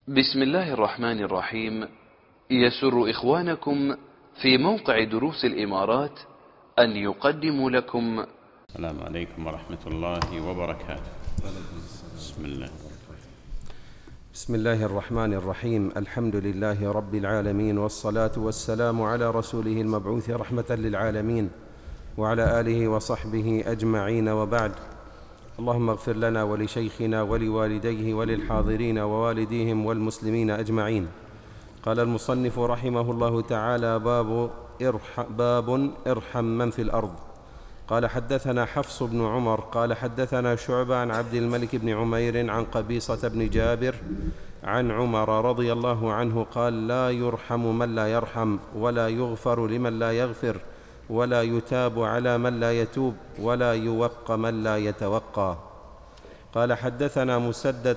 بسم الله الرحمن الرحيم. يسر إخوانكم في موقع دروس الإمارات أن يقدموا لكم. السلام عليكم ورحمة الله وبركاته. بسم الله. بسم الله الرحمن الرحيم. الحمد لله رب العالمين، والصلاة والسلام على رسوله المبعوث رحمة للعالمين وعلى آله وصحبه أجمعين، وبعد. اللهم اغفر لنا ولشيخنا ولوالديه وللحاضرين ووالديهم والمسلمين أجمعين. قال المصنف رحمه الله تعالى: باب ارحم من في الأرض. قال: حدثنا حفص بن عمر قال: حدثنا شعبة عن عبد الملك بن عمير عن قبيصة بن جابر عن عمر رضي الله عنه قال: لا يرحم من لا يرحم، ولا يغفر لمن لا يغفر، ولا يتاب على من لا يتوب، ولا يوق من لا يتوقى. قال: حدثنا مسدد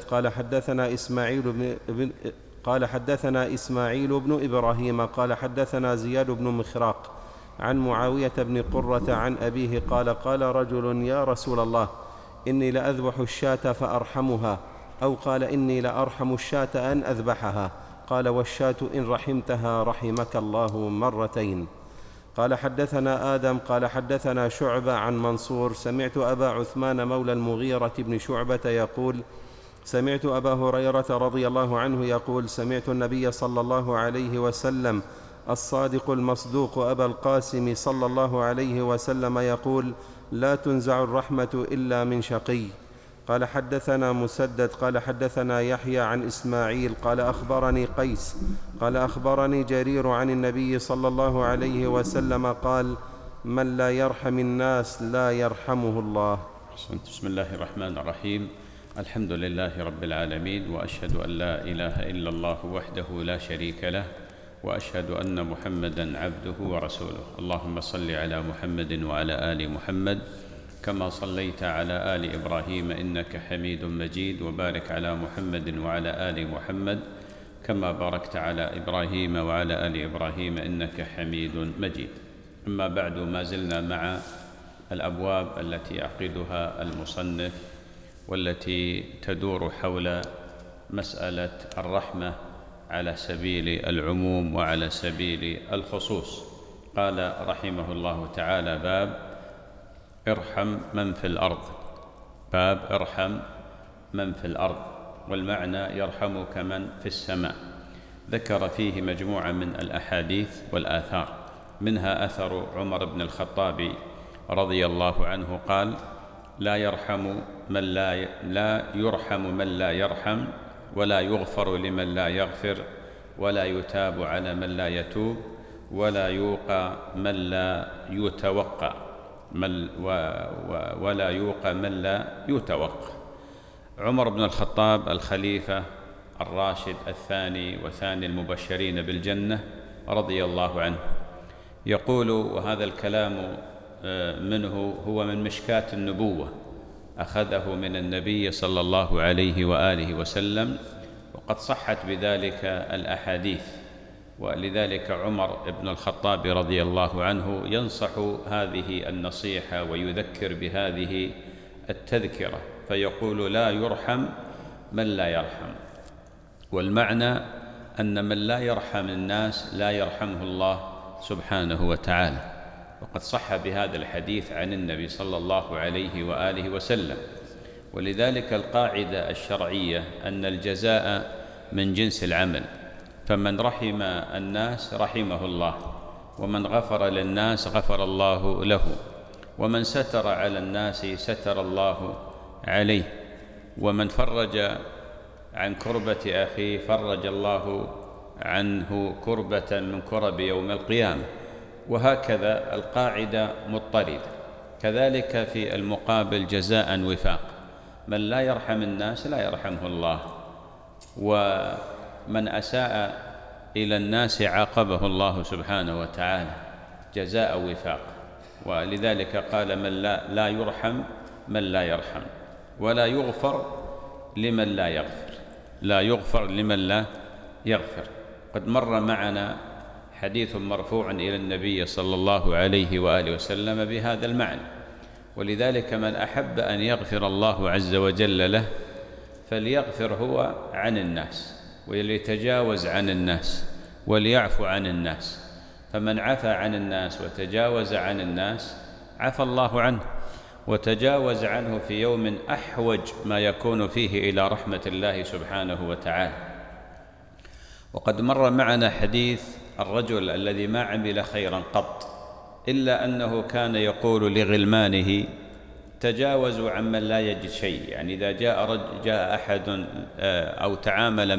قال حدثنا إسماعيل بن إبراهيم قال حدثنا زياد بن مخراق عن معاوية بن قرة عن أبيه قال: قال رجل: يا رسول الله، إني لأذبح الشاة فأرحمها، أو قال: إني لأرحم الشاة أن أذبحها. قال: والشاة إن رحمتها رحمك الله مرتين. قال: حدثنا آدم قال حدثنا شعبة عن منصور: سمعت أبا عثمان مولى المغيرة بن شعبة يقول: سمعت أبا هريرة رضي الله عنه يقول: سمعت النبي صلى الله عليه وسلم الصادق المصدوق أبا القاسم صلى الله عليه وسلم يقول: لا تنزع الرحمة إلا من شقي. قال: حدثنا مسدد قال حدثنا يحيى عن إسماعيل قال أخبرني قيس قال أخبرني جرير عن النبي صلى الله عليه وسلم قال: من لا يرحم الناس لا يرحمه الله. بسم الله الرحمن الرحيم. الحمد لله رب العالمين، وأشهد أن لا إله إلا الله وحده لا شريك له، وأشهد أن محمدًا عبده ورسوله. اللهم صل على محمد وعلى آل محمد كما صليت على آل إبراهيم إنك حميد مجيد، وبارك على محمد وعلى آل محمد كما باركت على إبراهيم وعلى آل إبراهيم إنك حميد مجيد. أما بعد، ما زلنا مع الأبواب التي يعقدها المصنف، والتي تدور حول مسألة الرحمة على سبيل العموم وعلى سبيل الخصوص. قال رحمه الله تعالى: باب ارحم من في الأرض. باب ارحم من في الأرض، والمعنى يرحمك من في السماء. ذكر فيه مجموعة من الأحاديث والآثار، منها أثر عمر بن الخطاب رضي الله عنه قال: لا يرحم من لا يرحم، ولا يغفر لمن لا يغفر، ولا يتاب على من لا يتوب، ولا يوقى من لا يتوقى ولا يوقى من لا يتوقى. عمر بن الخطاب الخليفة الراشد الثاني وثاني المبشرين بالجنة رضي الله عنه يقول، وهذا الكلام منه هو من مشكاة النبوة، أخذه من النبي صلى الله عليه وآله وسلم، وقد صحت بذلك الأحاديث. ولذلك عمر بن الخطاب رضي الله عنه ينصح هذه النصيحة ويذكر بهذه التذكرة، فيقول: لا يرحم من لا يرحم. والمعنى أن من لا يرحم الناس لا يرحمه الله سبحانه وتعالى. وقد صح بهذا الحديث عن النبي صلى الله عليه وآله وسلم. ولذلك القاعدة الشرعية أن الجزاء من جنس العمل، فمن رحم الناس رحمه الله، ومن غفر للناس غفر الله له، ومن ستر على الناس ستر الله عليه، ومن فرج عن كربة أخيه فرج الله عنه كربة من كرب يوم القيامة. وهكذا القاعدة مضطردة. كذلك في المقابل جزاء وفاق، من لا يرحم الناس لا يرحمه الله، ومن أساء إلى الناس عاقبه الله سبحانه وتعالى، جزاء وفاق. ولذلك قال: من لا يرحم من لا يرحم، ولا يغفر لمن لا يغفر. لا يغفر لمن لا يغفر. قد مر معنا حديث مرفوع إلى النبي صلى الله عليه وآله وسلم بهذا المعنى. ولذلك من أحب أن يغفر الله عز وجل له فليغفر هو عن الناس، وليتجاوز عن الناس وليعفو عن الناس. فمن عفى عن الناس وتجاوز عن الناس عفى الله عنه وتجاوز عنه في يوم أحوج ما يكون فيه إلى رحمة الله سبحانه وتعالى. وقد مر معنا حديث الرجل الذي ما عمل خيرا قط إلا أنه كان يقول لغلمانه: تجاوزوا عمن لا يجد شيء. يعني إذا جاء أحد أو تعامل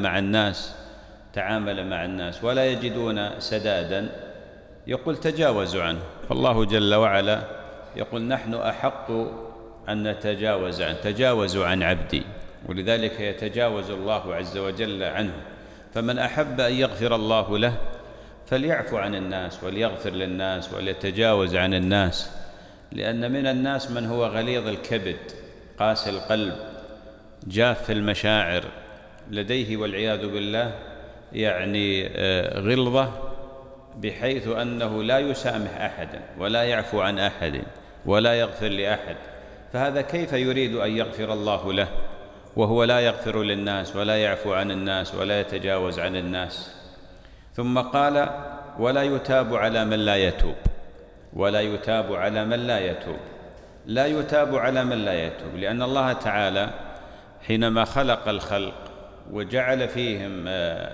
مع الناس ولا يجدون سدادا يقول: تجاوزوا عنه. فالله جل وعلا يقول: نحن أحق أن نتجاوز عنه، تجاوزوا عن عبدي. ولذلك يتجاوز الله عز وجل عنه. فمن أحب أن يغفر الله له فليعفو عن الناس وليغفر للناس وليتجاوز عن الناس، لأن من الناس من هو غليظ الكبد قاسي القلب جاف المشاعر، لديه والعياذ بالله يعني غلظة بحيث أنه لا يسامح أحدا ولا يعفو عن أحد ولا يغفر لأحد. فهذا كيف يريد أن يغفر الله له وهو لا يغفر للناس ولا يعفو عن الناس ولا يتجاوز عن الناس؟ ثم قال: ولا يتاب على من لا يتوب. ولا يتاب على من لا يتوب. لا يتاب على من لا يتوب، لأن الله تعالى حينما خلق الخلق وجعل فيهم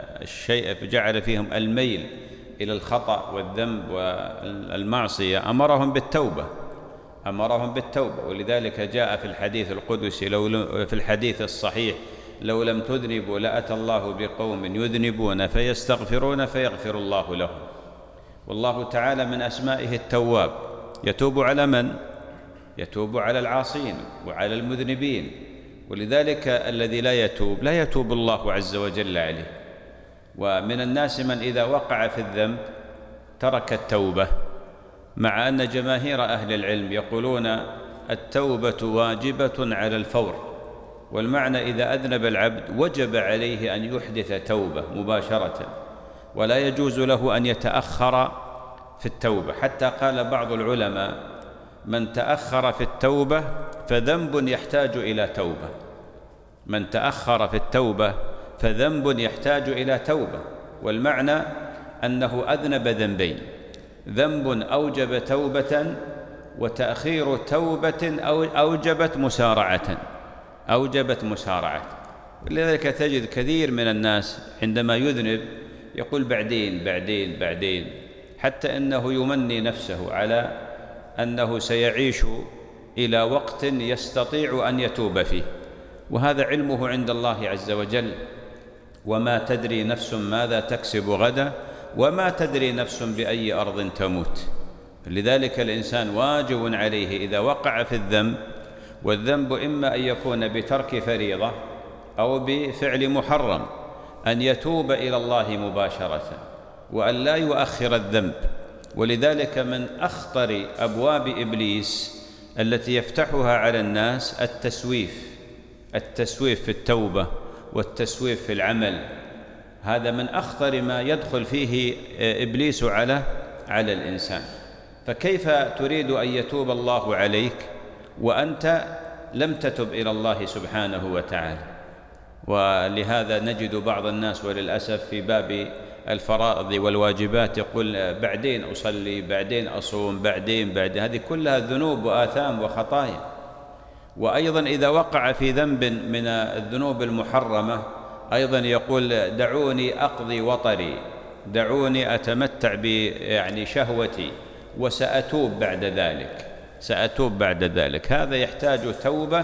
جعل فيهم الميل إلى الخطأ والذنب والمعصية أمرهم بالتوبة. ولذلك جاء في الحديث القدسي في الحديث الصحيح: لو لم تذنبوا لأتى الله بقوم يذنبون فيستغفرون فيغفر الله لهم. والله تعالى من أسمائه التواب، يتوب على من؟ يتوب على العاصين وعلى المذنبين. ولذلك الذي لا يتوب الله عز وجل عليه. ومن الناس من إذا وقع في الذنب ترك التوبة، مع أن جماهير أهل العلم يقولون التوبة واجبة على الفور. والمعنى إذا أذنب العبد وجب عليه أن يحدث توبة مباشرة، ولا يجوز له أن يتأخر في التوبة. حتى قال بعض العلماء: من تأخر في التوبة فذنب يحتاج إلى توبة. من تأخر في التوبة فذنب يحتاج إلى توبة. والمعنى أنه أذنب ذنبين: ذنب أوجب توبة، وتأخير توبة أوجبت مسارعة. لذلك تجد كثير من الناس عندما يذنب يقول بعدين، حتى أنه يمني نفسه على أنه سيعيش إلى وقت يستطيع أن يتوب فيه، وهذا علمه عند الله عز وجل. وما تدري نفس ماذا تكسب غدا وما تدري نفس بأي أرض تموت. لذلك الإنسان واجب عليه إذا وقع في الذنب، والذنب إما أن يكون بترك فريضة أو بفعل محرم، أن يتوب إلى الله مباشرة وأن لا يؤخر الذنب. ولذلك من أخطر أبواب إبليس التي يفتحها على الناس التسويف في التوبة والتسويف في العمل. هذا من أخطر ما يدخل فيه إبليس على الإنسان. فكيف تريد أن يتوب الله عليك وأنت لم تتب إلى الله سبحانه وتعالى؟ ولهذا نجد بعض الناس وللأسف في باب الفرائض والواجبات يقول: بعدين أصلي، بعدين أصوم، بعدين. هذه كلها ذنوب وآثام وخطايا. وأيضا إذا وقع في ذنب من الذنوب المحرمة أيضا يقول: دعوني أقضي وطري، دعوني أتمتع يعني شهوتي، وسأتوب بعد ذلك. هذا يحتاج توبة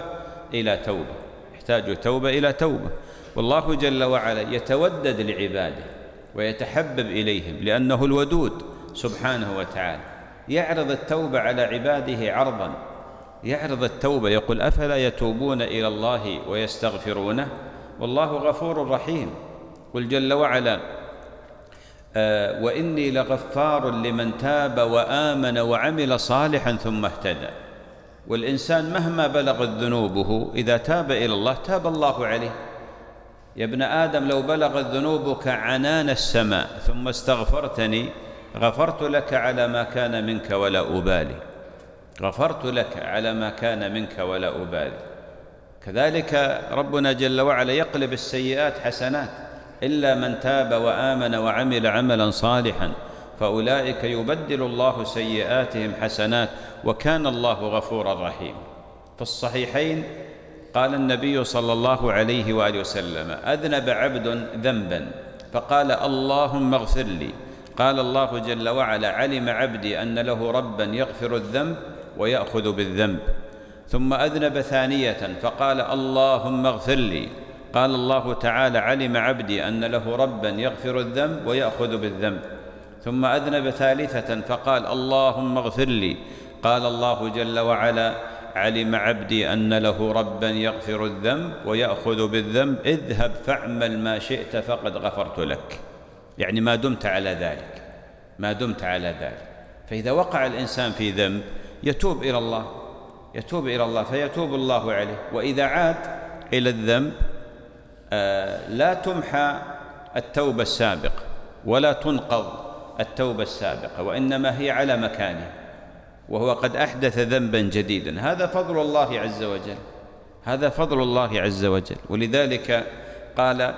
إلى توبة. والله جل وعلا يتودد لعباده ويتحبب إليهم لأنه الودود سبحانه وتعالى. يعرض التوبة على عباده عرضا، يعرض التوبة، يقول: أفلا يتوبون إلى الله ويستغفرونه والله غفور رحيم. قل جل وعلا: وإني لغفار لمن تاب وآمن وعمل صالحا ثم اهتدى. والإنسان مهما بلغت ذنوبه إذا تاب إلى الله تاب الله عليه. يا ابن آدم لو بلغت ذنوبك عنان السماء ثم استغفرتني غفرت لك على ما كان منك ولا أبالي. كذلك ربنا جل وعلا يقلب السيئات حسنات. إلا من تاب وآمن وعمل عملا صالحا فأولئك يبدل الله سيئاتهم حسنات وكان الله غفورا رحيما. في الصحيحين قال النبي صلى الله عليه وآله وسلم: أذنب عبد ذنبا فقال اللهم اغفر لي، قال الله جل وعلا: علم عبدي أن له ربا يغفر الذنب ويأخذ بالذنب. ثم أذنب ثانية فقال اللهم اغفر لي، قال الله تعالى: علم عبدي أن له ربا يغفر الذنب ويأخذ بالذنب. ثم أذنب ثالثة فقال اللهم اغفر لي، قال الله جل وعلا: علم عبدي أن له ربا يغفر الذنب ويأخذ بالذنب، اذهب فاعمل ما شئت فقد غفرت لك. يعني ما دمت على ذلك، ما دمت على ذلك. فإذا وقع الإنسان في ذنب يتوب إلى الله، يتوب إلى الله فيتوب الله عليه. وإذا عاد إلى الذنب لا تمحى التوبة السابقة ولا تنقض التوبة السابقة، وإنما هي على مكانه، وهو قد أحدث ذنبا جديدا. هذا فضل الله عز وجل، هذا فضل الله عز وجل. ولذلك قال: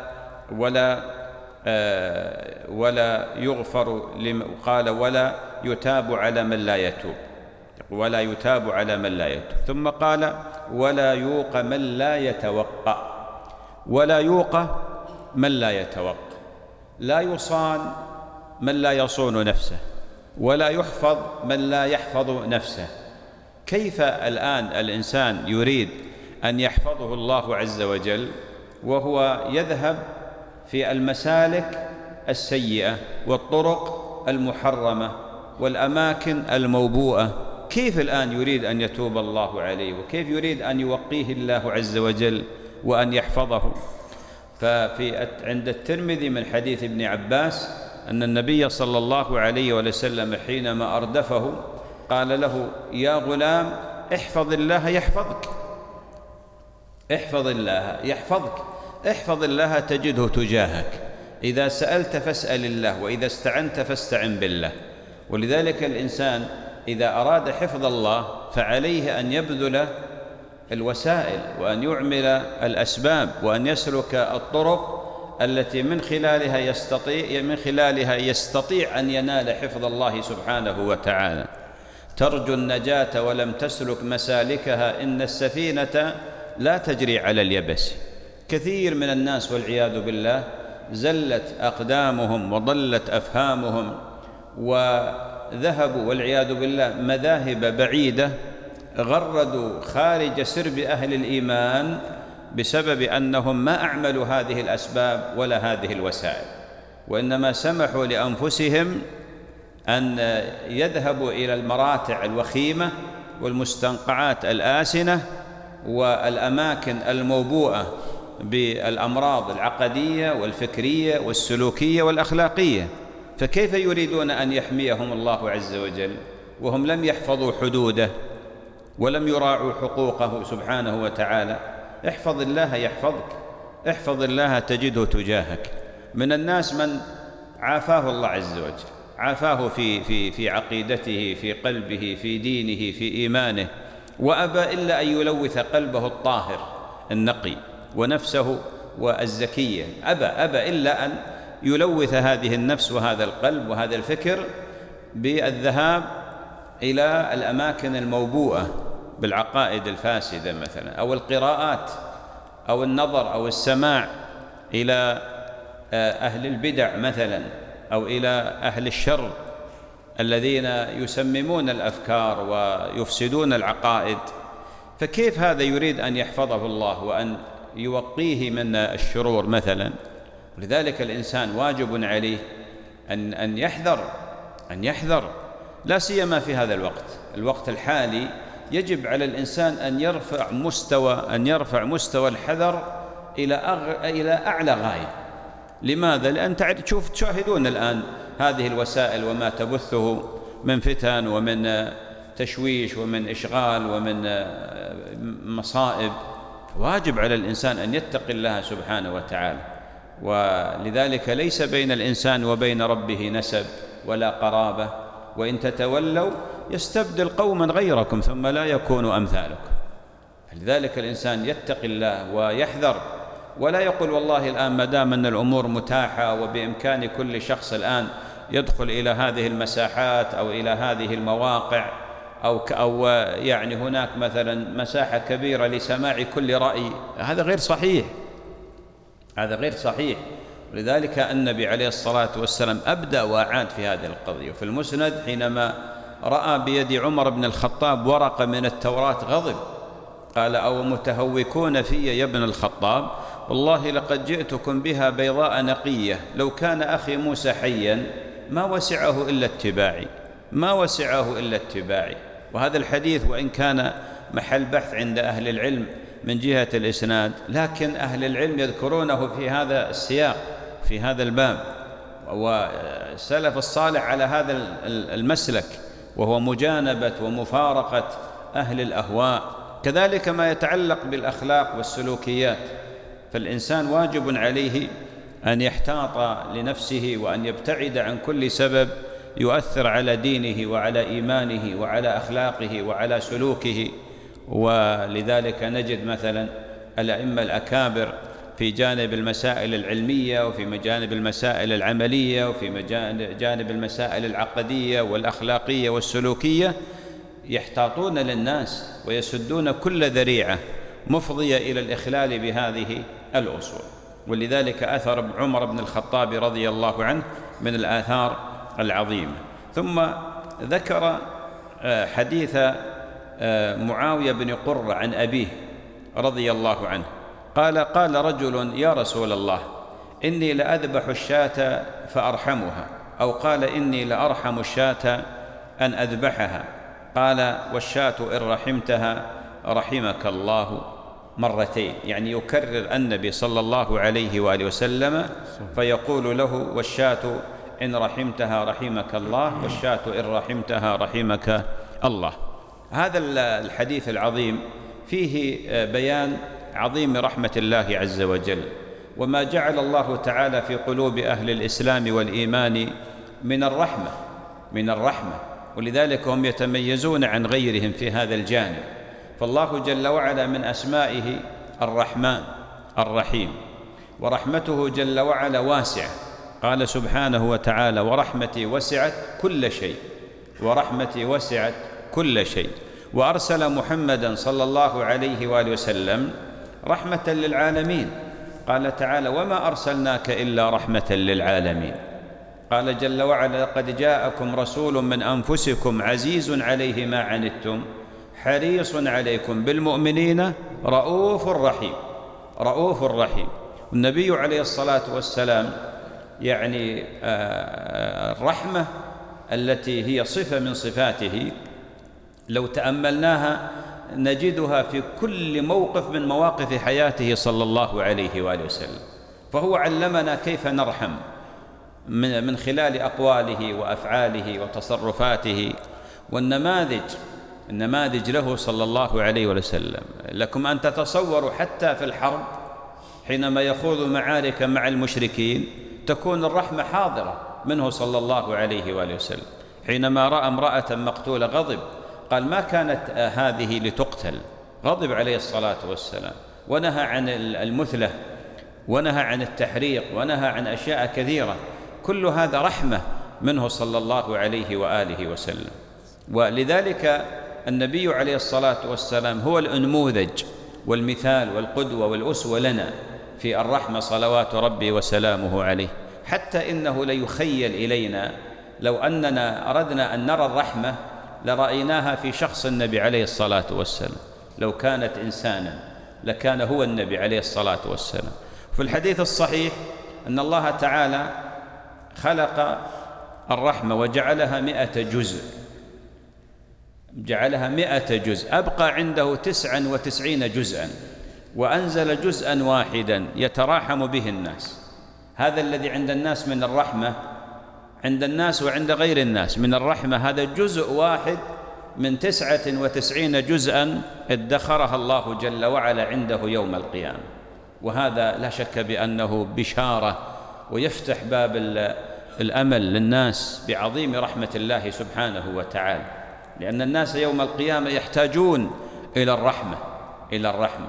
ولا يغفر قال: ولا يتاب على من لا يتوب، ولا يتاب على من لا يتوب. ثم قال: ولا يوق من لا يتوقى، ولا يوق من لا يتوقى، لا يصان من لا يصون نفسه، ولا يحفظ من لا يحفظ نفسه. كيف الآن الإنسان يريد أن يحفظه الله عز وجل وهو يذهب في المسالك السيئة والطرق المحرمة والأماكن الموبوءة؟ كيف الآن يريد أن يتوب الله عليه؟ وكيف يريد أن يوقيه الله عز وجل وأن يحفظه؟ عند الترمذي من حديث ابن عباس أن النبي صلى الله عليه وسلم حينما أردفه قال له: يا غلام احفظ الله يحفظك، احفظ الله يحفظك، احفظ الله تجده تجاهك، إذا سألت فاسأل الله، وإذا استعنت فاستعن بالله. ولذلك الإنسان إذا أراد حفظ الله فعليه أن يبذل الوسائل وأن يعمل الأسباب وأن يسلك الطرق التي من خلالها يستطيع أن ينال حفظ الله سبحانه وتعالى. ترجو النجاة ولم تسلك مسالكها، إن السفينة لا تجري على اليبس. كثير من الناس والعياذ بالله زلت أقدامهم وضلت أفهامهم وذهبوا والعياذ بالله مذاهب بعيدة، غردوا خارج سرب أهل الإيمان بسبب أنهم ما أعملوا هذه الأسباب ولا هذه الوسائل، وإنما سمحوا لأنفسهم أن يذهبوا إلى المراتع الوخيمة والمستنقعات الآسنة والأماكن الموبوءة بالأمراض العقدية والفكرية والسلوكية والأخلاقية. فكيف يريدون أن يحميهم الله عز وجل وهم لم يحفظوا حدوده ولم يراعوا حقوقه سبحانه وتعالى؟ احفظ الله يحفظك، احفظ الله تجده تجاهك. من الناس من عافاه الله عز وجل، عافاه في عقيدته، في قلبه، في دينه، في إيمانه، وأبى إلا أن يلوث قلبه الطاهر النقي ونفسه والزكية، أبى إلا أن يلوث هذه النفس وهذا القلب وهذا الفكر بالذهاب إلى الأماكن الموبوءة بالعقائد الفاسدة مثلا، أو القراءات أو النظر أو السماع إلى أهل البدع مثلا، أو إلى أهل الشر الذين يسممون الأفكار ويفسدون العقائد. فكيف هذا يريد أن يحفظه الله وأن يوقيه من الشرور مثلا؟ لذلك الإنسان واجب عليه أن يحذر، لا سيما في هذا الوقت الحالي. يجب على الإنسان أن يرفع مستوى الحذر إلى أعلى غاية. لماذا؟ لأن تشاهدون الآن هذه الوسائل وما تبثه من فتن ومن تشويش ومن إشغال ومن مصائب. واجب على الإنسان أن يتقي الله سبحانه وتعالى. ولذلك ليس بين الإنسان وبين ربه نسب ولا قرابة، وإن تتولوا يستبدل قوما غيركم ثم لا يكونوا أمثالكم. فلذلك الإنسان يتقي الله ويحذر ولا يقول والله الآن ما دام أن الأمور متاحة وبإمكان كل شخص الآن يدخل إلى هذه المساحات أو إلى هذه المواقع أو يعني هناك مثلا مساحة كبيرة لسماع كل رأي. هذا غير صحيح، هذا غير صحيح. ولذلك النبي عليه الصلاة والسلام أبدأ وأعاد في هذه القضية. في المسند حينما رأى بيد عمر بن الخطاب ورقة من التوراة غضب، قال: أو متهوكون في يا ابن الخطاب، والله لقد جئتكم بها بيضاء نقية، لو كان أخي موسى حيا ما وسعه إلا اتباعي، ما وسعه إلا اتباعي. وهذا الحديث وإن كان محل بحث عند أهل العلم من جهة الإسناد، لكن أهل العلم يذكرونه في هذا السياق في هذا الباب، والسلف الصالح على هذا المسلك، وهو مجانبة ومفارقة أهل الأهواء. كذلك ما يتعلق بالأخلاق والسلوكيات، فالإنسان واجب عليه أن يحتاط لنفسه وأن يبتعد عن كل سبب يؤثر على دينه وعلى إيمانه وعلى أخلاقه وعلى سلوكه. ولذلك نجد مثلا الأئمة الأكابر في جانب المسائل العلمية وفي جانب المسائل العملية وفي جانب المسائل العقدية والأخلاقية والسلوكية يحتاطون للناس ويسدون كل ذريعة مفضية إلى الإخلال بهذه الأصول. ولذلك أثر عمر بن الخطاب رضي الله عنه من الآثار العظيمة. ثم ذكر حديث معاوية بن قرة عن أبيه رضي الله عنه قال رجل: يا رسول الله، إني لأذبح الشاة فأرحمها، أو قال: إني لأرحم الشاة أن أذبحها. قال: والشاة إن رحمتها رحمك الله مرتين. يعني يكرر النبي صلى الله عليه وآله وسلم فيقول له: والشاة إن رحمتها رحمك الله، والشاة إن رحمتها رحمك الله. هذا الحديث العظيم فيه بيان عظيم رحمة الله عز وجل، وما جعل الله تعالى في قلوب أهل الإسلام والإيمان من الرحمة، ولذلك هم يتميزون عن غيرهم في هذا الجانب. فالله جل وعلا من أسمائه الرحمن الرحيم، ورحمته جل وعلا واسعة. قال سبحانه وتعالى: ورحمتي وسعت كل شيء، ورحمتي وسعت كل شيء. وأرسل محمدا صلى الله عليه وآله وسلم رحمة للعالمين. قال تعالى: وما أرسلناك إلا رحمة للعالمين. قال جل وعلا: لقد جاءكم رسول من أنفسكم عزيز عليه ما عنتم حريص عليكم بالمؤمنين رؤوف رحيم. رؤوف رحيم. والنبي عليه الصلاة والسلام يعني الرحمة التي هي صفة من صفاته لو تأملناها نجدها في كل موقف من مواقف حياته صلى الله عليه وآله وسلم. فهو علمنا كيف نرحم من خلال أقواله وأفعاله وتصرفاته. والنماذج له صلى الله عليه وسلم، لكم أن تتصوروا حتى في الحرب حينما يخوض معارك مع المشركين تكون الرحمة حاضرة منه صلى الله عليه وآله وسلم. حينما رأى امرأة مقتولة غضب، قال: ما كانت هذه لتقتل. غضب عليه الصلاة والسلام، ونهى عن المثلة، ونهى عن التحريق، ونهى عن أشياء كثيرة. كل هذا رحمة منه صلى الله عليه وآله وسلم. ولذلك النبي عليه الصلاة والسلام هو الأنموذج والمثال والقدوة والأسوة لنا في الرحمة صلوات ربي وسلامه عليه. حتى إنه ليخيل إلينا لو أننا أردنا أن نرى الرحمة لرأيناها في شخص النبي عليه الصلاة والسلام. لو كانت إنسانا لكان هو النبي عليه الصلاة والسلام. في الحديث الصحيح أن الله تعالى خلق الرحمة وجعلها 100 جزء، جعلها 100 جزء، أبقى عنده 99 جزءا، وأنزل جزءا واحدا يتراحم به الناس. هذا الذي عند الناس من الرحمة عند الناس وعند غير الناس من الرحمة، هذا جزء واحد من 99 جزءا ادخرها الله جل وعلا عنده يوم القيامة. وهذا لا شك بأنه بشارة ويفتح باب الأمل للناس بعظيم رحمة الله سبحانه وتعالى، لأن الناس يوم القيامة يحتاجون إلى الرحمة.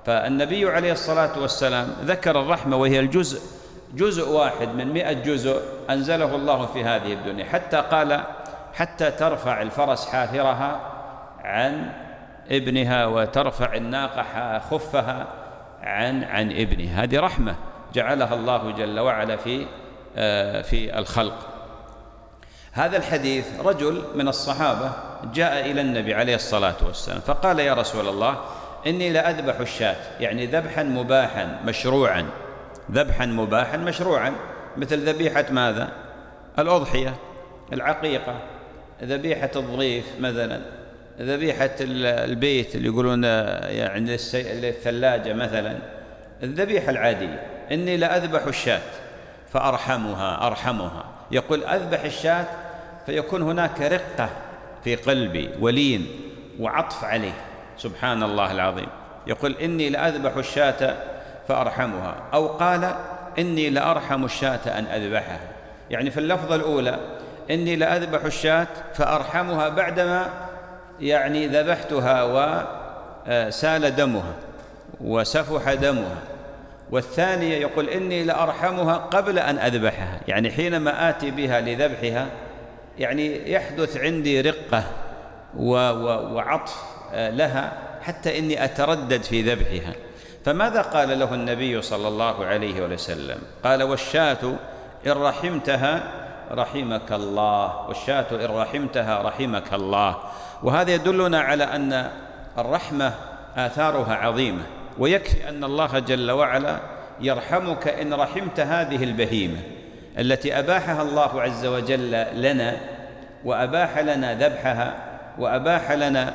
فالنبي عليه الصلاة والسلام ذكر الرحمة وهي جزء واحد من 100 جزء أنزله الله في هذه الدنيا، حتى قال حتى ترفع الفرس حافرها عن ابنها وترفع الناقة خفها عن ابنها. هذه رحمة جعلها الله جل وعلا في الخلق. هذا الحديث رجل من الصحابة جاء إلى النبي عليه الصلاة والسلام فقال: يا رسول الله، إني لأذبح الشاة، يعني ذبحا مباحا مشروعا، ذبحا مباحا مشروعا، مثل ذبيحة ماذا؟ الأضحية، العقيقة، ذبيحة الضريف مثلا، ذبيحة البيت اللي يقولون يعني للثلاجة مثلا، الذبيحة العادية. إني لأذبح الشاة فأرحمها. يقول أذبح الشاة فيكون هناك رقة في قلبي ولين وعطف عليه، سبحان الله العظيم. يقول إني لأذبح الشاة فأرحمها، أو قال إني لأرحم الشاة أن أذبحها. يعني في اللفظة الأولى إني لأذبح الشاة فأرحمها بعدما يعني ذبحتها وسال دمها وسفح دمها، والثانية يقول إني لأرحمها قبل أن أذبحها، يعني حينما آتي بها لذبحها يعني يحدث عندي رقة وعطف لها حتى إني أتردد في ذبحها. فماذا قال له النبي صلى الله عليه وسلم؟ قال: والشاة إن رحمتها رحمك الله، والشاة إن رحمتها رحمك الله. وهذا يدلنا على أن الرحمة آثارها عظيمة، ويكفي أن الله جل وعلا يرحمك إن رحمت هذه البهيمة التي أباحها الله عز وجل لنا، وأباح لنا ذبحها، وأباح لنا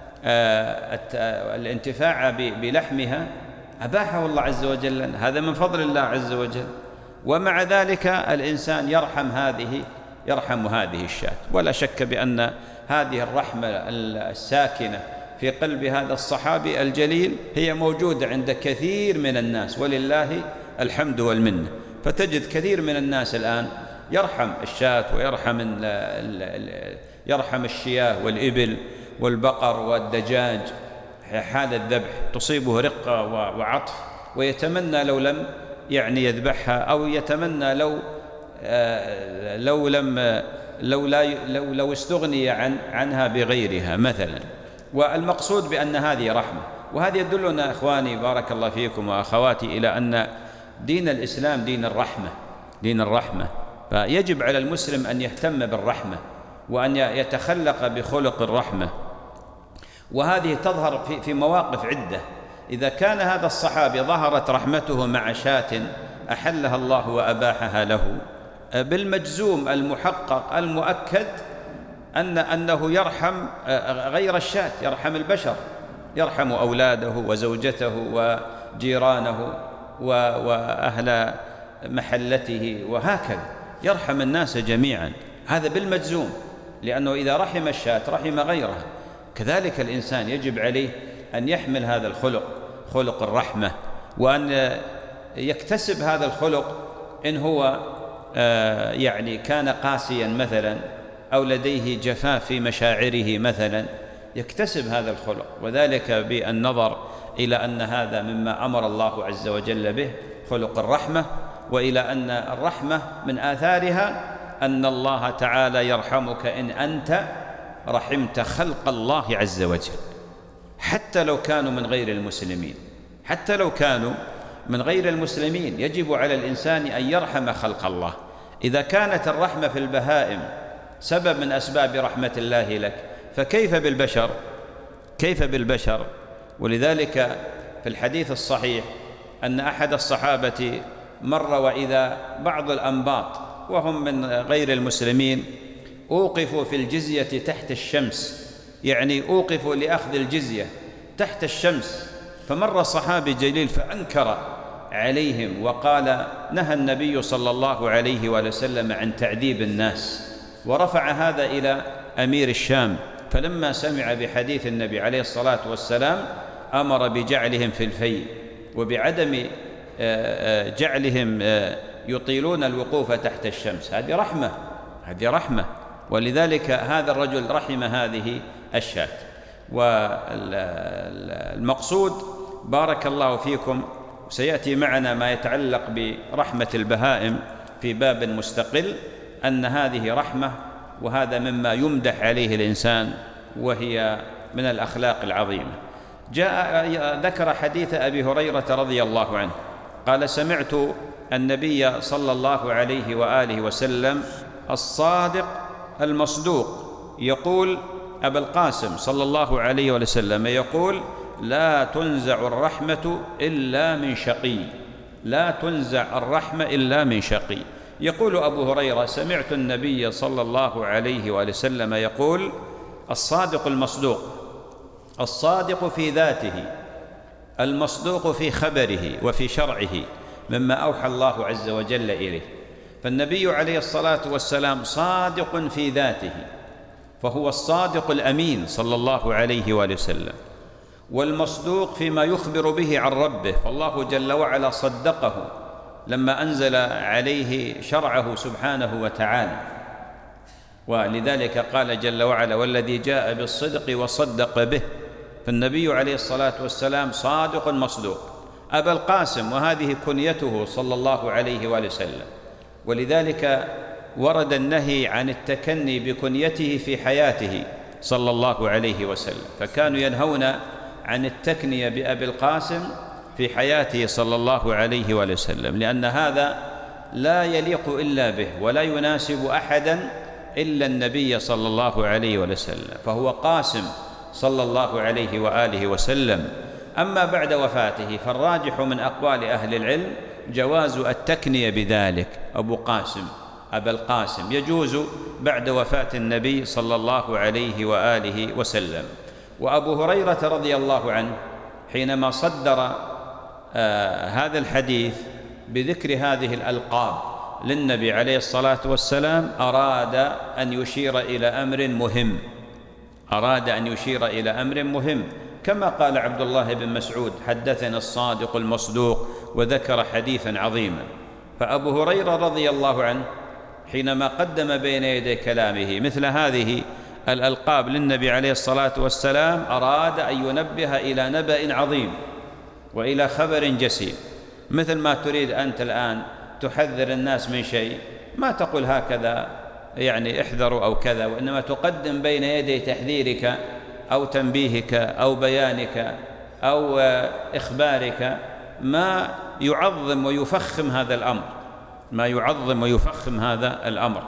الانتفاع بلحمها، أباحه الله عز وجل لنا، هذا من فضل الله عز وجل. ومع ذلك الإنسان يرحم هذه الشاة. ولا شك بأن هذه الرحمة الساكنة في قلب هذا الصحابي الجليل هي موجودة عند كثير من الناس، ولله الحمد والمنة. فتجد كثير من الناس الآن يرحم الشاة يرحم الشياه والإبل والبقر والدجاج، حال الذبح تصيبه رقة وعطف، ويتمنى لو لم يعني يذبحها، أو يتمنى لو استغني عنها بغيرها مثلا. والمقصود بأن هذه رحمة. وهذا يدلنا إخواني بارك الله فيكم وأخواتي إلى أن دين الإسلام دين الرحمة. فيجب على المسلم أن يهتم بالرحمة وأن يتخلق بخلق الرحمة، وهذه تظهر في مواقف عدة. إذا كان هذا الصحابي ظهرت رحمته مع شاة أحلها الله وأباحها له، بالمجزوم المحقق المؤكد أنه يرحم غير الشاة، يرحم البشر، يرحم أولاده وزوجته وجيرانه وأهل محلته، وهكذا يرحم الناس جميعا، هذا بالمجزوم، لأنه إذا رحم الشاة رحم غيرها. كذلك الإنسان يجب عليه أن يحمل هذا الخلق، خلق الرحمة، وأن يكتسب هذا الخلق إن هو يعني كان قاسيا مثلا، أو لديه جفاف في مشاعره مثلا، يكتسب هذا الخلق، وذلك بالنظر إلى أن هذا مما أمر الله عز وجل به، خلق الرحمة، وإلى أن الرحمة من آثارها أن الله تعالى يرحمك إن أنت رحمت خلق الله عز وجل، حتى لو كانوا من غير المسلمين، حتى لو كانوا من غير المسلمين يجب على الإنسان أن يرحم خلق الله. إذا كانت الرحمة في البهائم سبب من أسباب رحمة الله لك، فكيف بالبشر؟ كيف بالبشر؟ ولذلك في الحديث الصحيح أن أحد الصحابة مر وإذا بعض الأنباط وهم من غير المسلمين أوقفوا في الجزية تحت الشمس، يعني أوقفوا لأخذ الجزية تحت الشمس، فمر صحابي جليل فأنكر عليهم وقال: نهى النبي صلى الله عليه وسلم عن تعذيب الناس، ورفع هذا إلى أمير الشام، فلما سمع بحديث النبي عليه الصلاة والسلام أمر بجعلهم في الفيء، وبعدم جعلهم يطيلون الوقوف تحت الشمس. هذه رحمة، ولذلك هذا الرجل رحم هذه الشاة. والمقصود بارك الله فيكم. سيأتي معنا ما يتعلق برحمة البهائم في باب مستقل، أن هذه رحمة، وهذا مما يمدح عليه الإنسان، وهي من الأخلاق العظيمة. ذكر حديث أبي هريرة رضي الله عنه قال: سمعت النبي صلى الله عليه وآله وسلم الصادق المصدوق يقول، أبا القاسم صلى الله عليه وسلم يقول: لا تنزع الرحمة إلا من شقي، لا تنزع الرحمة إلا من شقي. يقول أبو هريرة: سمعت النبي صلى الله عليه وسلم يقول: الصادق المصدوق، الصادق في ذاته، المصدوق في خبره وفي شرعه، مما أوحى الله عز وجل إليه. فالنبي عليه الصلاة والسلام صادق في ذاته، فهو الصادق الأمين صلى الله عليه وسلم، والمصدوق فيما يخبر به عن ربه، فالله جل وعلا صدقه لما أنزل عليه شرعه سبحانه وتعالى. ولذلك قال جل وعلا: والذي جاء بالصدق وصدق به. فالنبي عليه الصلاة والسلام صادق مصدوق. أبا القاسم، وهذه كنيته صلى الله عليه وسلم، ولذلك ورد النهي عن التكني بكنيته في حياته صلى الله عليه وسلم، فكانوا ينهون عن التكنية بأبي القاسم في حياته صلى الله عليه وسلم، لأن هذا لا يليق إلا به، ولا يناسب أحدا إلا النبي صلى الله عليه وسلم، فهو قاسم صلى الله عليه وآله وسلم. أما بعد وفاته فالراجح من أقوال أهل العلم جواز التكنية بذلك. أبو قاسم، أبا القاسم، يجوز بعد وفاة النبي صلى الله عليه وآله وسلم. وأبو هريرة رضي الله عنه حينما صدر هذا الحديث بذكر هذه الألقاب للنبي عليه الصلاة والسلام أراد أن يشير إلى أمر مهم، أراد أن يشير إلى أمر مهم، كما قال عبد الله بن مسعود: حدثنا الصادق المصدوق، وذكر حديثا عظيما. فأبو هريرة رضي الله عنه حينما قدم بين يدي كلامه مثل هذه الألقاب للنبي عليه الصلاة والسلام أراد أن ينبه إلى نبأ عظيم وإلى خبر جسيم. مثل ما تريد أنت الآن تحذر الناس من شيء، ما تقول هكذا يعني احذروا أو كذا، وإنما تقدم بين يدي تحذيرك أو تنبيهك أو بيانك أو إخبارك ما يعظم ويفخم هذا الأمر، ما يعظم ويفخم هذا الأمر.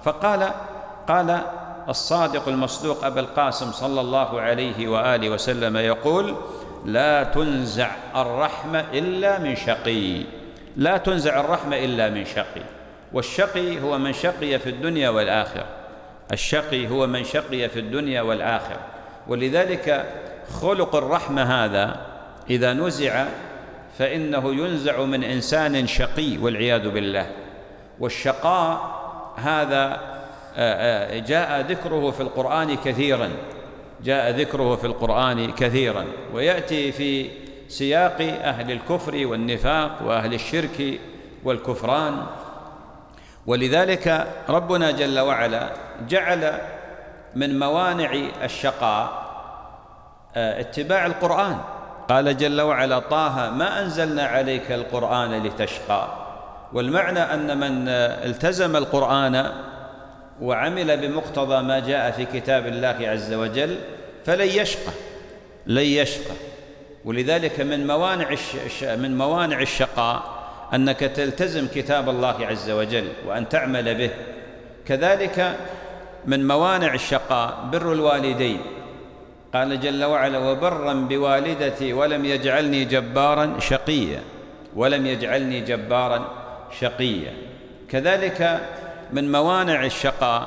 قال الصادق المصدوق أبا القاسم صلى الله عليه وآله وسلم يقول: لا تنزع الرحمة إلا من شقي، لا تنزع الرحمة إلا من شقي. والشقي هو من شقي في الدنيا والآخرة، الشقي هو من شقي في الدنيا والآخرة. ولذلك خلق الرحمة هذا إذا نزع فإنه ينزع من إنسان شقي والعياذ بالله. والشقاء هذا جاء ذكره في القرآن كثيرا، جاء ذكره في القرآن كثيرا، ويأتي في سياق أهل الكفر والنفاق وأهل الشرك والكفران. ولذلك ربنا جل وعلا جعل من موانع الشقاء اتباع القرآن. قال جل وعلا: طه ما أنزلنا عليك القرآن لتشقى. والمعنى أن من التزم القرآن وعمل بمقتضى ما جاء في كتاب الله عز وجل فلن يشقى، لن يشقى. ولذلك من موانع الشقاء أنك تلتزم كتاب الله عز وجل وأن تعمل به. كذلك من موانع الشقاء بر الوالدين. قال جل وعلا: وبرا بوالدتي ولم يجعلني جبارا شقيا، ولم يجعلني جبارا شقيا. كذلك من موانع الشقاء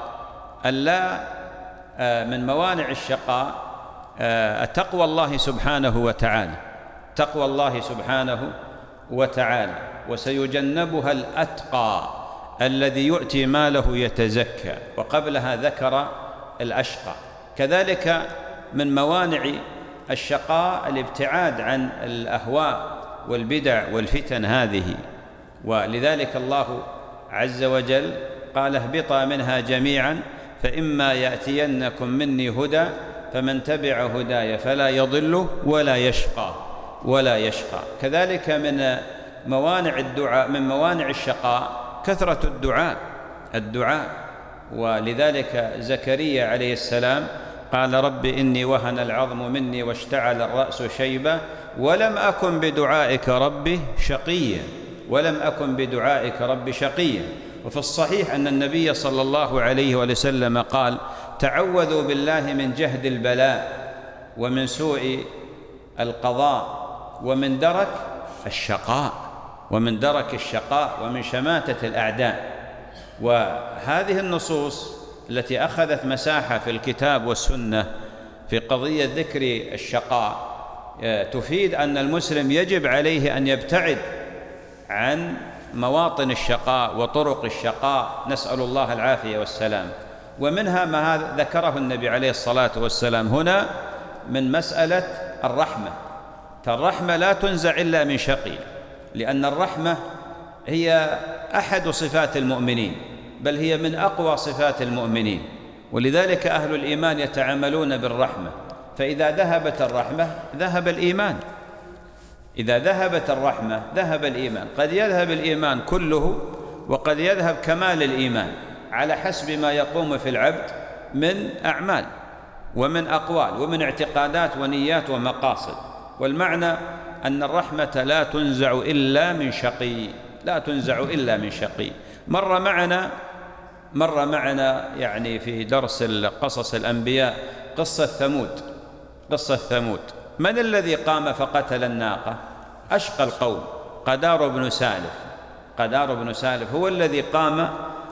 من موانع الشقاء تقوى الله سبحانه وتعالى، تقوى الله سبحانه وتعالى. وسيجنبها الأتقى الذي يؤتي ماله يتزكى، وقبلها ذكر الأشقى. كذلك من موانع الشقاء الابتعاد عن الأهواء والبدع والفتن هذه. ولذلك الله عز وجل قال: اهبطا منها جميعا فإما يأتينكم مني هدى فمن تبع هداي فلا يضل ولا يشقى. ولا يشقى. كذلك من موانع الدعاء، من موانع الشقاء كثرة الدعاء. ولذلك زكريا عليه السلام قال رب إني وهن العظم مني واشتعل الرأس شيبة ولم أكن بدعائك ربي شقيا، ولم أكن بدعائك ربي شقيا. وفي الصحيح أن النبي صلى الله عليه وسلم قال تعوذوا بالله من جهد البلاء ومن سوء القضاء ومن درك الشقاء ومن شماتة الأعداء. وهذه النصوص التي أخذت مساحة في الكتاب والسنة في قضية ذكر الشقاء تفيد أن المسلم يجب عليه أن يبتعد عن مواطن الشقاء وطرق الشقاء، نسأل الله العافية والسلام. ومنها ما ذكره النبي عليه الصلاة والسلام هنا من مسألة الرحمة. فالرحمة لا تنزع إلا من شقي، لأن الرحمة هي أحد صفات المؤمنين، بل هي من أقوى صفات المؤمنين. ولذلك أهل الإيمان يتعاملون بالرحمة، فإذا ذهبت الرحمة ذهب الإيمان، إذا ذهبت الرحمة ذهب الإيمان. قد يذهب الإيمان كله وقد يذهب كمال الإيمان على حسب ما يقوم في العبد من أعمال ومن أقوال ومن اعتقادات ونيات ومقاصد. والمعنى أن الرحمة لا تنزع إلا من شقي، لا تنزع إلا من شقي. مر معنا يعني في درس قصص الأنبياء قصة ثمود. من الذي قام فقتل الناقة؟ أشقى القوم قدار بن سالف هو الذي قام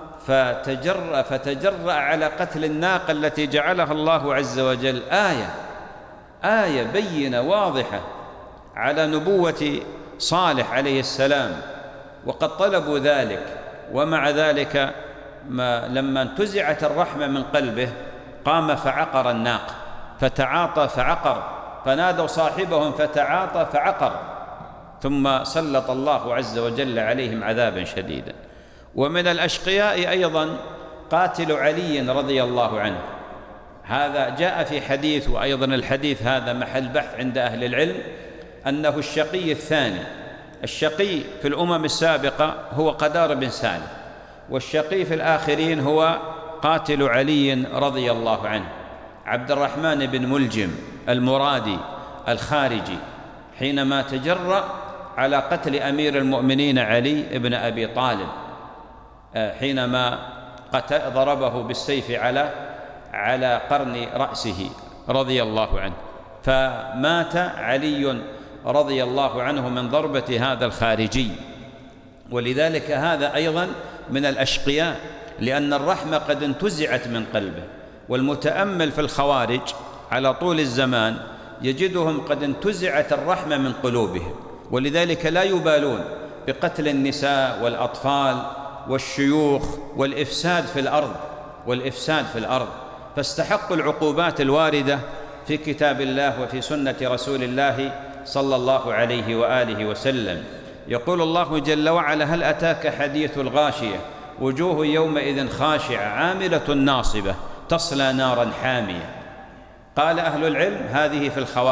فتجرأ على قتل الناقة التي جعلها الله عز وجل آية بينة واضحة على نبوة صالح عليه السلام، وقد طلبوا ذلك. ومع ذلك لما انتزعت الرحمة من قلبه قام فعقر الناقة، فتعاطى فعقر، فنادوا صاحبهم فتعاطى فعقر، ثم سلط الله عز وجل عليهم عذابا شديدا. ومن الأشقياء أيضا قاتل علي رضي الله عنه. هذا جاء في حديث، وأيضا الحديث هذا محل بحث عند أهل العلم، أنه الشقي الثاني. الشقي في الأمم السابقة هو قدار بن سالف، والشقي في الآخرين هو قاتل علي رضي الله عنه عبد الرحمن بن ملجم المرادي الخارجي، حينما تجرأ على قتل أمير المؤمنين علي بن أبي طالب، حينما ضربه بالسيف على قرن رأسه رضي الله عنه، فمات علي رضي الله عنه من ضربة هذا الخارجي. ولذلك هذا أيضا من الأشقياء، لأن الرحمة قد انتزعت من قلبه. والمتأمل في الخوارج على طول الزمان يجدهم قد انتزعت الرحمة من قلوبهم، ولذلك لا يبالون بقتل النساء والأطفال والشيوخ والإفساد في الأرض، فاستحقوا العقوبات الواردة في كتاب الله وفي سنة رسول الله صلى الله عليه وآله وسلم. يقول الله جل وعلا: هل أتاك حديث الغاشية وجوه يومئذ خاشعة عاملة ناصبة تصلى نارا حامية. قال أهل العلم هذه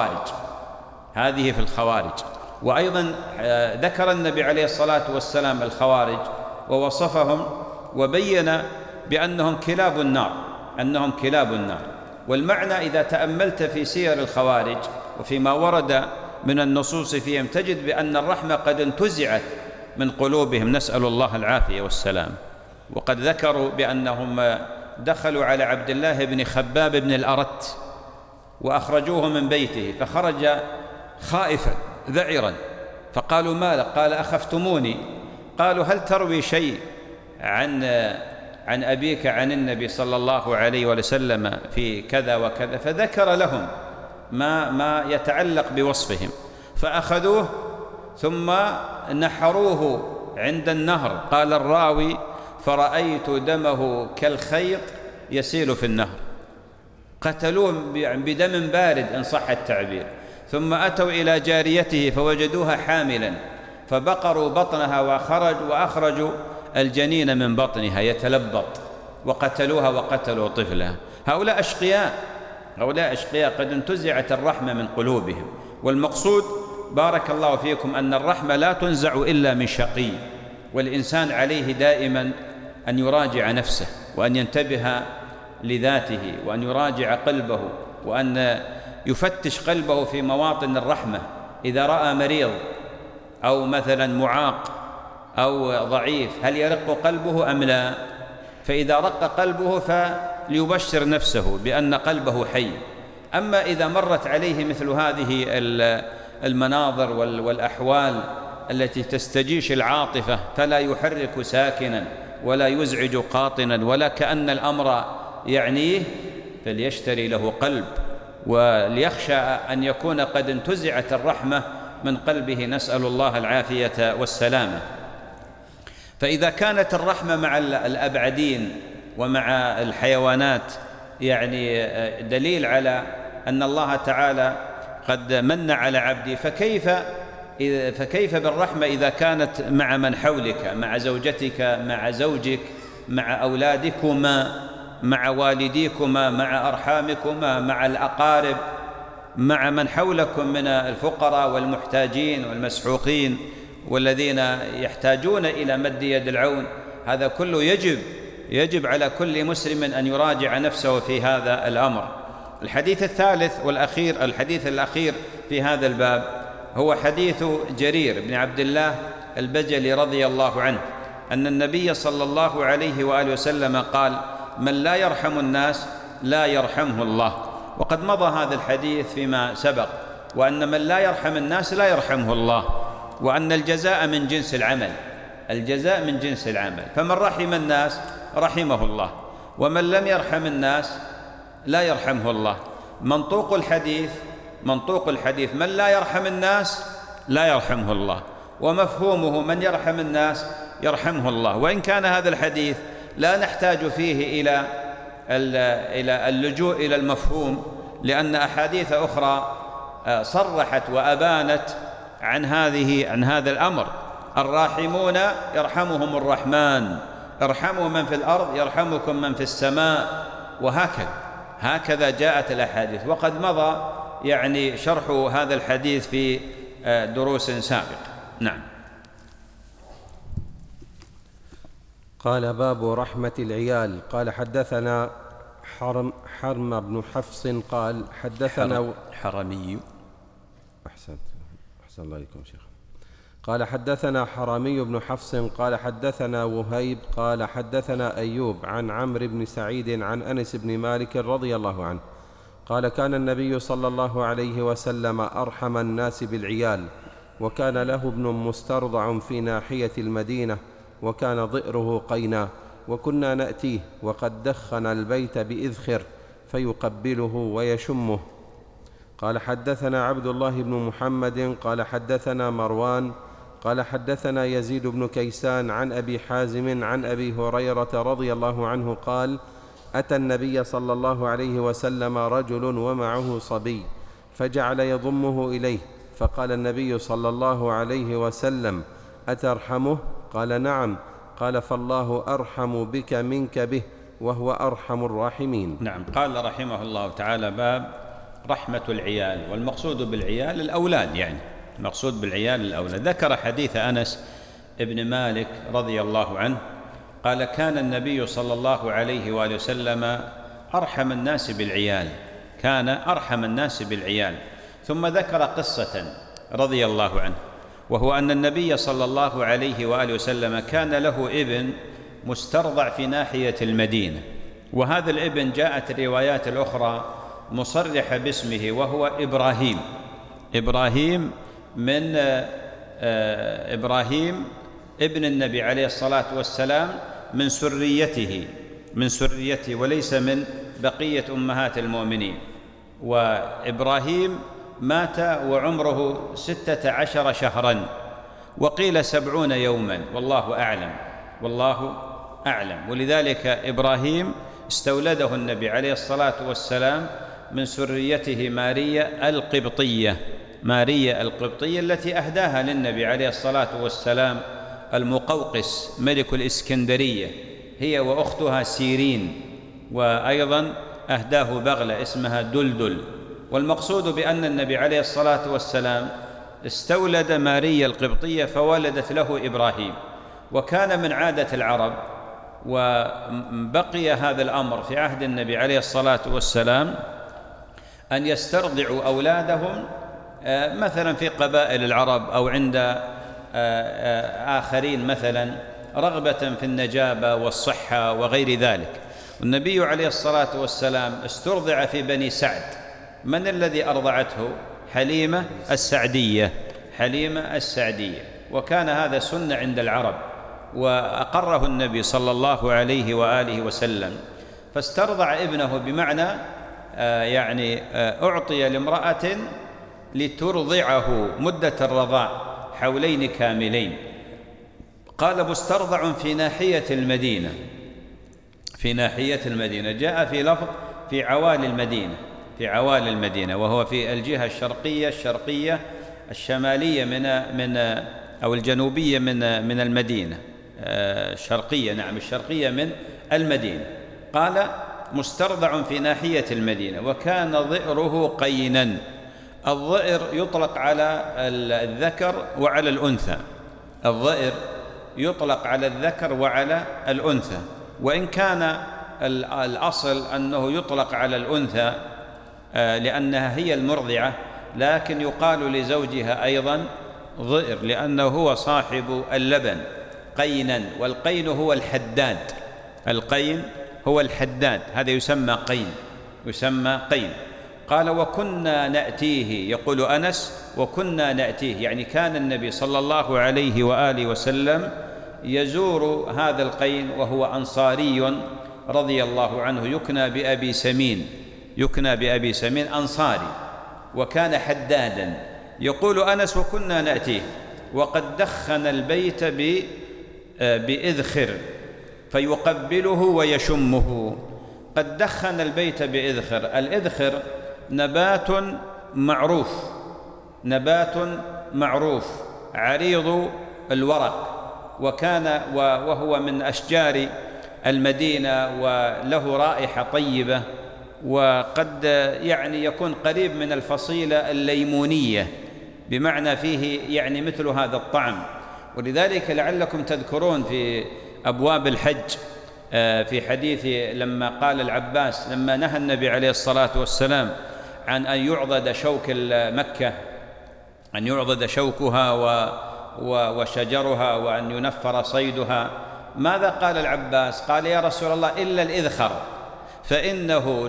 في الخوارج. وأيضا ذكر النبي عليه الصلاة والسلام الخوارج ووصفهم وبين بأنهم كلاب النار. والمعنى إذا تأملت في سير الخوارج وفيما ورد من النصوص فيهم تجد بأن الرحمة قد انتزعت من قلوبهم، نسأل الله العافية والسلام. وقد ذكروا بأنهم دخلوا على عبد الله بن خباب بن الأرت وأخرجوه من بيته، فخرج خائفا ذعرا، فقالوا: ما لك؟ قال: أخفتموني. قالوا: هل تروي شيء عن أبيك عن النبي صلى الله عليه وسلم في كذا وكذا؟ فذكر لهم ما يتعلق بوصفهم، فأخذوه ثم نحروه عند النهر. قال الراوي: فرأيت دمه كالخيط يسيل في النهر. قتلوه بدم بارد إن صح التعبير. ثم أتوا إلى جاريته فوجدوها حاملا، فبقروا بطنها وأخرجوا الجنين من بطنها يتلبط، وقتلوها وقتلوا طفلها. هؤلاء أشقياء قد انتزعت الرحمة من قلوبهم. والمقصود بارك الله فيكم أن الرحمة لا تنزع إلا من شقي، والإنسان عليه دائما أن يراجع نفسه، وأن ينتبه لذاته، وأن يراجع قلبه، وأن يفتش قلبه في مواطن الرحمة. إذا رأى مريض أو مثلا معاق أو ضعيف هل يرق قلبه أم لا؟ فإذا رق قلبه فليبشر نفسه بأن قلبه حي. أما إذا مرت عليه مثل هذه المناظر والأحوال التي تستجيش العاطفة فلا يحرك ساكنا ولا يزعج قاطنا ولا كأن الأمر يعنيه، فليشتري له قلب، وليخشى أن يكون قد انتزعت الرحمة من قلبه، نسأل الله العافية والسلامة. فإذا كانت الرحمة مع الأبعدين ومع الحيوانات يعني دليل على أن الله تعالى قد من على عبدي، فكيف بالرحمة إذا كانت مع من حولك، مع زوجتك، مع زوجك، مع أولادكما، مع والديكما، مع أرحامكما، مع الأقارب، مع من حولكم من الفقراء والمحتاجين والمسحوقين والذين يحتاجون إلى مد يد العون. هذا كله يجب على كل مسلم أن يراجع نفسه في هذا الأمر. الحديث الثالث والأخير، الحديث الأخير في هذا الباب، هو حديث جرير بن عبد الله البجلي رضي الله عنه أن النبي صلى الله عليه وآله وسلم قال: من لا يرحم الناس لا يرحمه الله. وقد مضى هذا الحديث فيما سبق، وأن من لا يرحم الناس لا يرحمه الله، وأن الجزاء من جنس العمل، الجزاء من جنس العمل، فمن رحم الناس رحمه الله، ومن لم يرحم الناس لا يرحمه الله. منطوق الحديث من لا يرحم الناس لا يرحمه الله، ومفهومه من يرحم الناس يرحمه الله. وإن كان هذا الحديث لا نحتاج فيه إلى اللجوء إلى المفهوم، لأن أحاديث أخرى صرحت وأبانت عن هذا الأمر. الراحمون يرحمهم الرحمن، ارحموا من في الأرض يرحمكم من في السماء، هكذا جاءت الأحاديث. وقد مضى يعني شرح هذا الحديث في دروس سابقة. نعم. قال: باب رحمة العيال. قال: حدثنا حرم بن حفص قال حدثنا حرمي. أحسن الله عليكم شيخ. قال: حدثنا حرامي بن حفص قال حدثنا وهيب قال حدثنا أيوب عن عمرو بن سعيد عن أنس بن مالك رضي الله عنه قال: كان النبي صلى الله عليه وسلم أرحم الناس بالعيال، وكان له ابن مسترضع في ناحية المدينة، وكان ضئره قينا، وكنا نأتيه وقد دخن البيت بإذخر فيقبله ويشمه. قال: حدثنا عبد الله بن محمد قال حدثنا مروان قال حدثنا يزيد بن كيسان عن أبي حازم عن أبي هريرة رضي الله عنه قال: أتى النبي صلى الله عليه وسلم رجل ومعه صبي، فجعل يضمه إليه، فقال النبي صلى الله عليه وسلم: أترحمه؟ قال: نعم. قال: فالله أرحم بك منك به، وهو أرحم الراحمين. نعم. قال رحمه الله تعالى: باب رحمة العيال. والمقصود بالعيال الأولاد، يعني المقصود بالعيال الأولاد. ذكر حديث أنس ابن مالك رضي الله عنه قال: كان النبي صلى الله عليه وآله وسلم أرحم الناس بالعيال، كان أرحم الناس بالعيال. ثم ذكر قصة رضي الله عنه، وهو أن النبي صلى الله عليه وآله وسلم كان له ابن مسترضع في ناحية المدينة، وهذا الابن جاءت الروايات الأخرى مصرح باسمه، وهو إبراهيم من إبراهيم ابن النبي عليه الصلاة والسلام من سريته وليس من بقية أمهات المؤمنين. وإبراهيم مات وعمره 16 شهرا، وقيل 70 يوما، والله أعلم. ولذلك إبراهيم استولده النبي عليه الصلاة والسلام من سريته ماريا القبطية التي أهداها للنبي عليه الصلاة والسلام المقوقس ملك الإسكندرية، هي وأختها سيرين، وأيضا أهداه بغلة اسمها دلدل. والمقصود بأن النبي عليه الصلاة والسلام استولد ماريا القبطية فولدت له إبراهيم. وكان من عادة العرب، وبقي هذا الأمر في عهد النبي عليه الصلاة والسلام، أن يسترضعوا أولادهم مثلا في قبائل العرب أو عند آخرين مثلا، رغبة في النجابة والصحة وغير ذلك. والنبي عليه الصلاة والسلام استرضع في بني سعد. من الذي أرضعته؟ حليمة السعدية، حليمة السعدية. وكان هذا سنة عند العرب، وأقره النبي صلى الله عليه وآله وسلم. فاسترضع ابنه، بمعنى يعني أعطي لامرأة لترضعه مدة الرضاع حولين كاملين. قال مسترضع في ناحية المدينة، في ناحية المدينة. جاء في لفظ في عوالي المدينة، في عوالي المدينة، وهو في الجهة الشرقية الشمالية من أو الجنوبية من المدينة، الشرقية، نعم الشرقية من المدينة. قال مسترضع في ناحية المدينة، وكان ضئره قينا. الضئر يطلق على الذكر وعلى الأنثى، الضئر يطلق على الذكر وعلى الأنثى، وإن كان الأصل أنه يطلق على الأنثى لأنها هي المرضعة، لكن يقال لزوجها أيضا ضئر لأنه هو صاحب اللبن قينا. والقين هو الحداد، القين هو الحداد، هذا يسمى قين، يسمى قين. قال وكنا نأتيه، يقول أنس وكنا نأتيه، يعني كان النبي صلى الله عليه وآله وسلم يزور هذا القين، وهو أنصاري رضي الله عنه، يكنى بأبي سمين، يكنى بأبي سمين، أنصاري، وكان حدادا. يقول أنس وكنا نأتيه وقد دخن البيت بإذخر فيقبله ويشمه. قد دخن البيت بإذخر. الإذخر نبات معروف، نبات معروف عريض الورق، وهو من أشجار المدينة، وله رائحة طيبة، وقد يعني يكون قريب من الفصيلة الليمونية، بمعنى فيه يعني مثل هذا الطعم. ولذلك لعلكم تذكرون في أبواب الحج في حديث لما قال العباس، لما نهى النبي عليه الصلاة والسلام عن أن يعضد شوك مكة، أن يعضد شوكها وشجرها وأن ينفر صيدها، ماذا قال العباس؟ قال يا رسول الله إلا الإذخر فإنه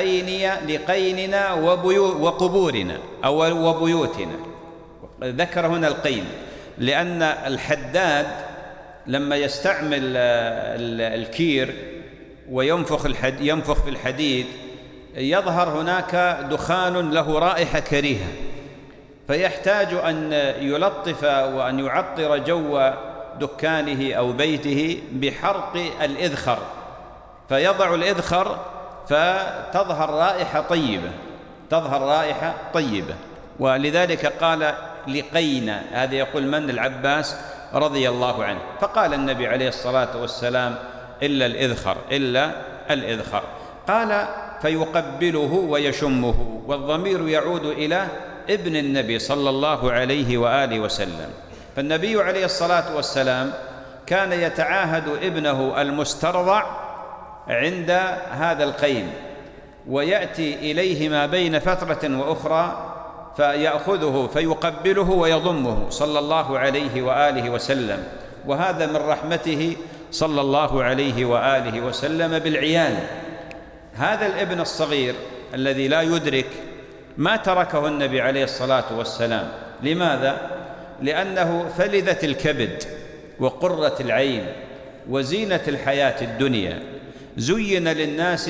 لقيننا وقبورنا أو وبيوتنا. ذكر هنا القين، لأن الحداد لما يستعمل الكير وينفخ في الحديد يظهر هناك دخان له رائحة كريهة، فيحتاج أن يلطف وأن يعطر جو دكانه أو بيته بحرق الإذخر، فيضع الإذخر فتظهر رائحة طيبة، تظهر رائحة طيبة. ولذلك قال لقينا، هذا يقول من؟ العباس رضي الله عنه. فقال النبي عليه الصلاة والسلام إلا الإذخر، إلا الإذخر. قال فيقبله ويشمه، والضمير يعود إلى ابن النبي صلى الله عليه وآله وسلم. فالنبي عليه الصلاة والسلام كان يتعاهد ابنه المسترضع عند هذا القين، ويأتي إليه ما بين فترة وأخرى فيأخذه فيقبله ويضمه صلى الله عليه وآله وسلم. وهذا من رحمته صلى الله عليه وآله وسلم بالعيال. هذا الابن الصغير الذي لا يدرك ما تركه النبي عليه الصلاة والسلام. لماذا؟ لأنه فلذة الكبد وقرة العين وزينة الحياة الدنيا. زين للناس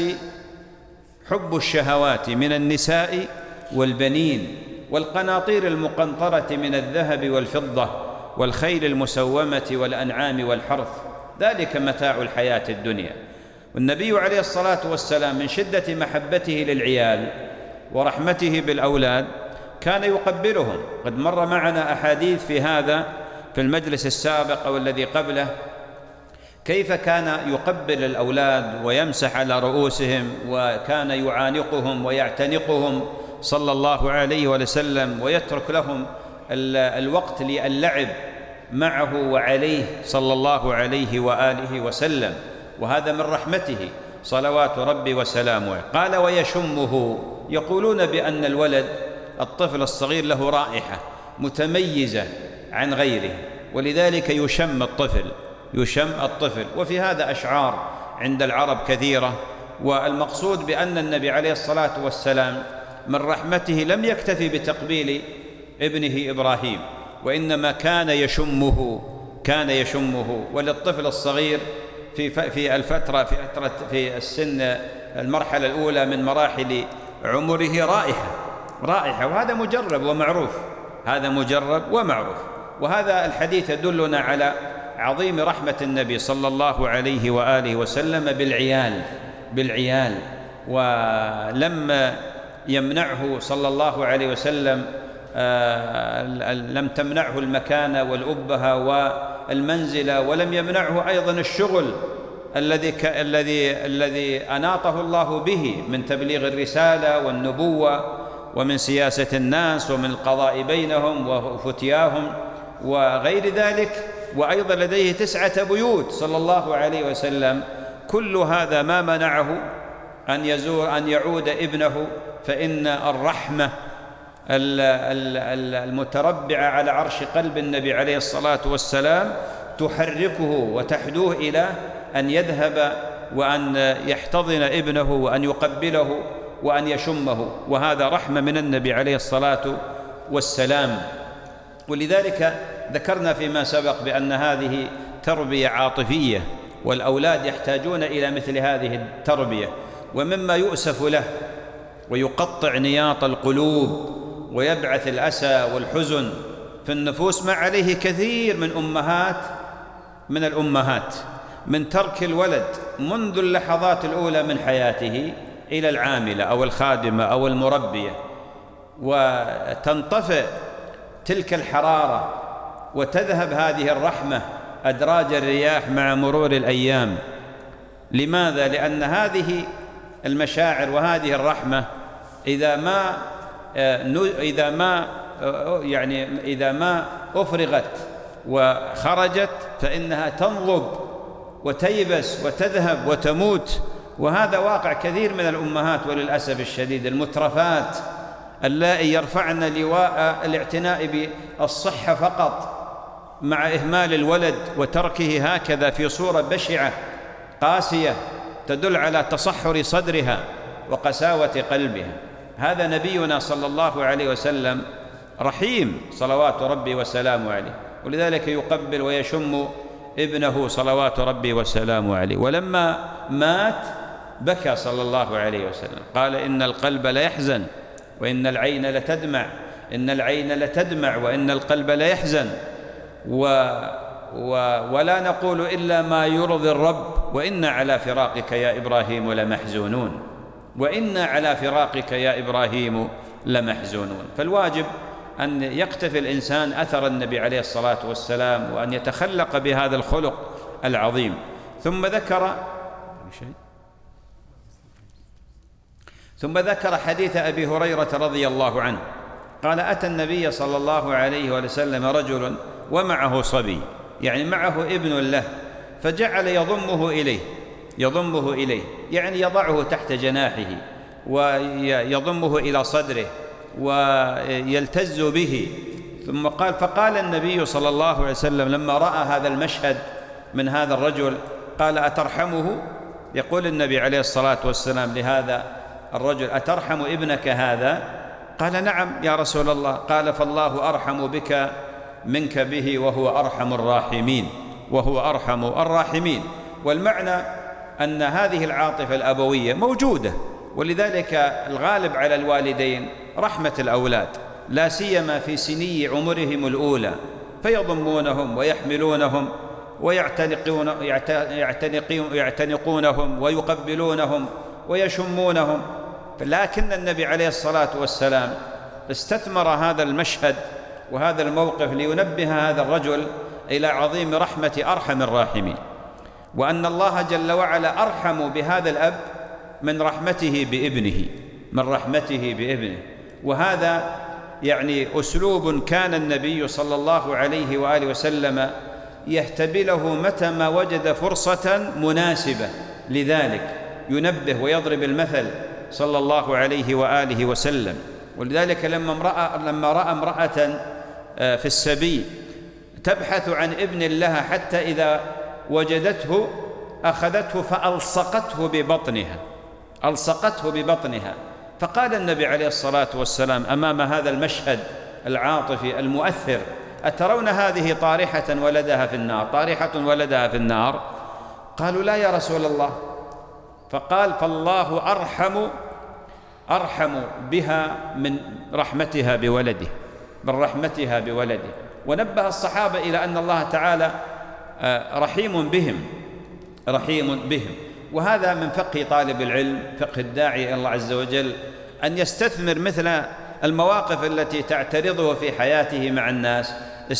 حب الشهوات من النساء والبنين والقناطير المقنطرة من الذهب والفضة والخيل المسومة والأنعام والحرث، ذلك متاع الحياة الدنيا. والنبي عليه الصلاة والسلام من شدة محبته للعيال ورحمته بالأولاد كان يقبلهم. قد مر معنا أحاديث في هذا في المجلس السابق أو الذي قبله، كيف كان يقبل الأولاد ويمسح على رؤوسهم، وكان يعانقهم ويعتنقهم صلى الله عليه وسلم، ويترك لهم الوقت للعب معه وعليه صلى الله عليه وآله وسلم، وهذا من رحمته صلوات ربي وسلامه. قال ويشمه، يقولون بأن الولد الطفل الصغير له رائحة متميزة عن غيره، ولذلك يشم الطفل. وفي هذا أشعار عند العرب كثيرة. والمقصود بأن النبي عليه الصلاة والسلام من رحمته لم يكتفي بتقبيل ابنه إبراهيم، وإنما كان يشمه. وللطفل الصغير في السن المرحلة الأولى من مراحل عمره رائحة، وهذا مجرب ومعروف. وهذا الحديث يدلنا على عظيم رحمة النبي صلى الله عليه وآله وسلم بالعيال. ولما يمنعه صلى الله عليه وسلم لم تمنعه المكانة والأبهة والمنزلة، ولم يمنعه أيضا الشغل الذي أناطه الله به من تبليغ الرسالة والنبوة ومن سياسة الناس ومن القضاء بينهم وفتياهم وغير ذلك. وأيضا لديه 9 بيوت صلى الله عليه وسلم. كل هذا ما منعه أن يعود ابنه، فإن الرحمة المتربعة على عرش قلب النبي عليه الصلاة والسلام تحركه وتحدوه إلى أن يذهب وأن يحتضن ابنه وأن يقبله وأن يشمه، وهذا رحمة من النبي عليه الصلاة والسلام. ولذلك ذكرنا فيما سبق بأن هذه تربية عاطفية، والأولاد يحتاجون إلى مثل هذه التربية. ومما يؤسف له ويقطع نياط القلوب ويبعث الأسى والحزن في النفوس ما عليه كثير من الأمهات من ترك الولد منذ اللحظات الأولى من حياته إلى العاملة أو الخادمة أو المربية، وتنطفئ تلك الحرارة وتذهب هذه الرحمة أدراج الرياح مع مرور الأيام. لماذا؟ لأن هذه المشاعر وهذه الرحمة إذا ما أفرغت وخرجت فإنها تنضب وتيبس وتذهب وتموت. وهذا واقع كثير من الأمهات وللأسف الشديد المترفات اللائي يرفعن لواء الاعتناء بالصحة فقط مع إهمال الولد وتركه هكذا في صورة بشعة قاسية تدل على تصحر صدرها وقساوة قلبها. هذا نبينا صلى الله عليه وسلم رحيم صلوات ربي وسلامه عليه، ولذلك يقبل ويشم ابنه صلوات ربي وسلامه عليه. ولما مات بكى صلى الله عليه وسلم، قال إن القلب ليحزن وإن العين لتدمع، إن العين لتدمع وإن القلب ليحزن، ولا نقول إلا ما يرضي الرب، وإنا على فراقك يا إبراهيم لمحزونون، وإنا على فراقك يا إبراهيم لمحزونون. فالواجب أن يقتفي الإنسان أثر النبي عليه الصلاة والسلام وأن يتخلق بهذا الخلق العظيم. ثم ذكر حديث أبي هريرة رضي الله عنه قال أتى النبي صلى الله عليه وسلم رجل ومعه صبي، يعني معه ابن له، فجعل يضمه إليه يعني يضعه تحت جناحه ويضمه إلى صدره ويلتز به. فقال النبي صلى الله عليه وسلم لما رأى هذا المشهد من هذا الرجل قال أترحمه؟ يقول النبي عليه الصلاة والسلام لهذا الرجل أترحم ابنك هذا؟ قال نعم يا رسول الله. قال فالله أرحم بك منك به وهو أرحم الراحمين. والمعنى أن هذه العاطفة الأبوية موجودة، ولذلك الغالب على الوالدين رحمة الأولاد، لا سيما في سني عمرهم الأولى، فيضمونهم ويحملونهم ويعتنقونهم ويقبلونهم ويشمونهم. لكن النبي عليه الصلاة والسلام استثمر هذا المشهد وهذا الموقف لينبه هذا الرجل إلى عظيم رحمة أرحم الراحمين، وأن الله جل وعلا أرحم بهذا الأب من رحمته بابنه. وهذا يعني أسلوب كان النبي صلى الله عليه وآله وسلم يهتبله متى ما وجد فرصة مناسبة لذلك، ينبه ويضرب المثل صلى الله عليه وآله وسلم. ولذلك لما رأى امرأة في السبيل تبحث عن ابن لها حتى إذا وجدته أخذته فألصقته ببطنها، فقال النبي عليه الصلاة والسلام أمام هذا المشهد العاطفي المؤثر: أترون هذه طارحة ولدها في النار؟ قالوا: لا يا رسول الله. فقال: فالله أرحم بها من رحمتها بولده. ونبه الصحابة إلى أن الله تعالى رحيم بهم. وهذا من فقه طالب العلم، فقه الداعي إلى الله عز وجل، أن يستثمر مثل المواقف التي تعترضه في حياته مع الناس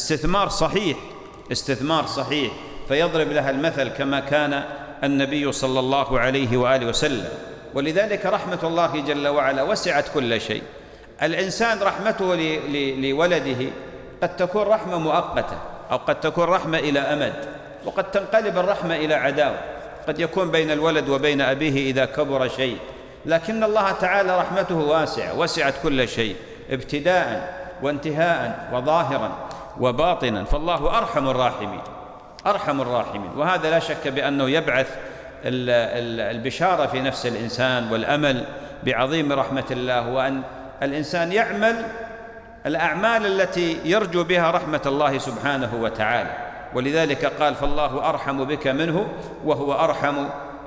استثمار صحيح فيضرب لها المثل كما كان النبي صلى الله عليه وآله وسلم. ولذلك رحمة الله جل وعلا وسعت كل شيء. الإنسان رحمته لولده قد تكون رحمة مؤقتة، أو قد تكون رحمة إلى أمد، وقد تنقلب الرحمة إلى عداوة، قد يكون بين الولد وبين أبيه إذا كبر شيء. لكن الله تعالى رحمته واسعة، وسعت كل شيء ابتداء وانتهاء وظاهرا وباطنا، فالله أرحم الراحمين. وهذا لا شك بأنه يبعث البشارة في نفس الإنسان والأمل بعظيم رحمة الله، وأن الإنسان يعمل الأعمال التي يرجو بها رحمة الله سبحانه وتعالى. ولذلك قال: فالله أرحم بك منه وهو أرحم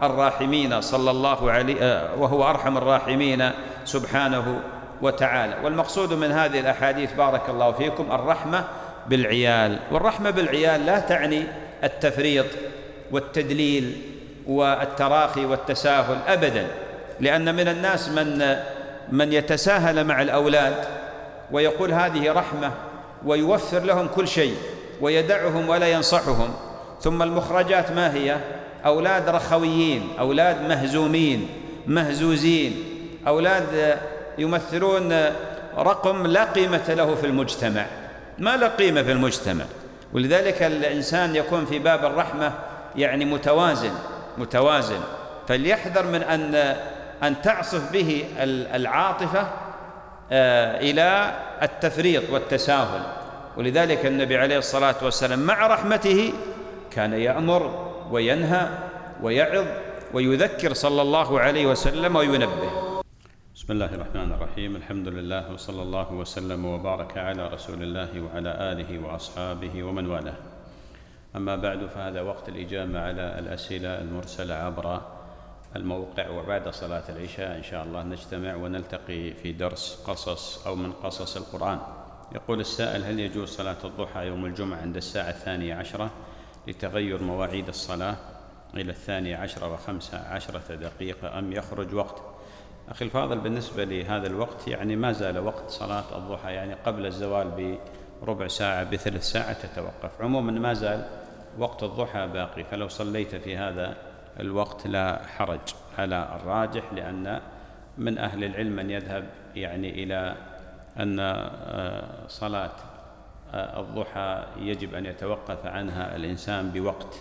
الراحمين سبحانه وتعالى. والمقصود من هذه الأحاديث بارك الله فيكم الرحمة بالعيال. والرحمة بالعيال لا تعني التفريط والتدليل والتراخي والتساهل أبدا، لأن من الناس من يتساهل مع الأولاد ويقول هذه رحمة ويوفر لهم كل شيء ويدعهم ولا ينصحهم، ثم المخرجات ما هي؟ أولاد رخويين، أولاد مهزومين مهزوزين، أولاد يمثلون رقم لا قيمة له في المجتمع، ما له قيمة في المجتمع. ولذلك الإنسان يكون في باب الرحمة يعني متوازن، فليحذر من أن تعصف به العاطفة إلى التفريط والتساهل. ولذلك النبي عليه الصلاة والسلام مع رحمته كان يأمر وينهى ويعظ ويذكر صلى الله عليه وسلم وينبه. بسم الله الرحمن الرحيم. الحمد لله وصلى الله وسلم وبارك على رسول الله وعلى آله وأصحابه ومن والاه. أما بعد، فهذا وقت الإجابة على الأسئلة المرسلة عبر الموقع، وبعد صلاة العشاء إن شاء الله نجتمع ونلتقي في درس قصص أو من قصص القرآن. يقول السائل: هل يجوز صلاة الضحى يوم الجمعة عند الساعة 12 لتغير مواعيد الصلاة إلى 12:15 دقيقة أم يخرج وقت؟ أخي الفاضل، بالنسبة لهذا الوقت يعني ما زال وقت صلاة الضحى، يعني قبل الزوال بربع ساعة بثلث ساعة تتوقف. عموما ما زال وقت الضحى باقي، فلو صليت في هذا الوقت لا حرج على الراجح، لأن من أهل العلم من يذهب يعني إلى أن صلاة الضحى يجب أن يتوقف عنها الإنسان بوقت.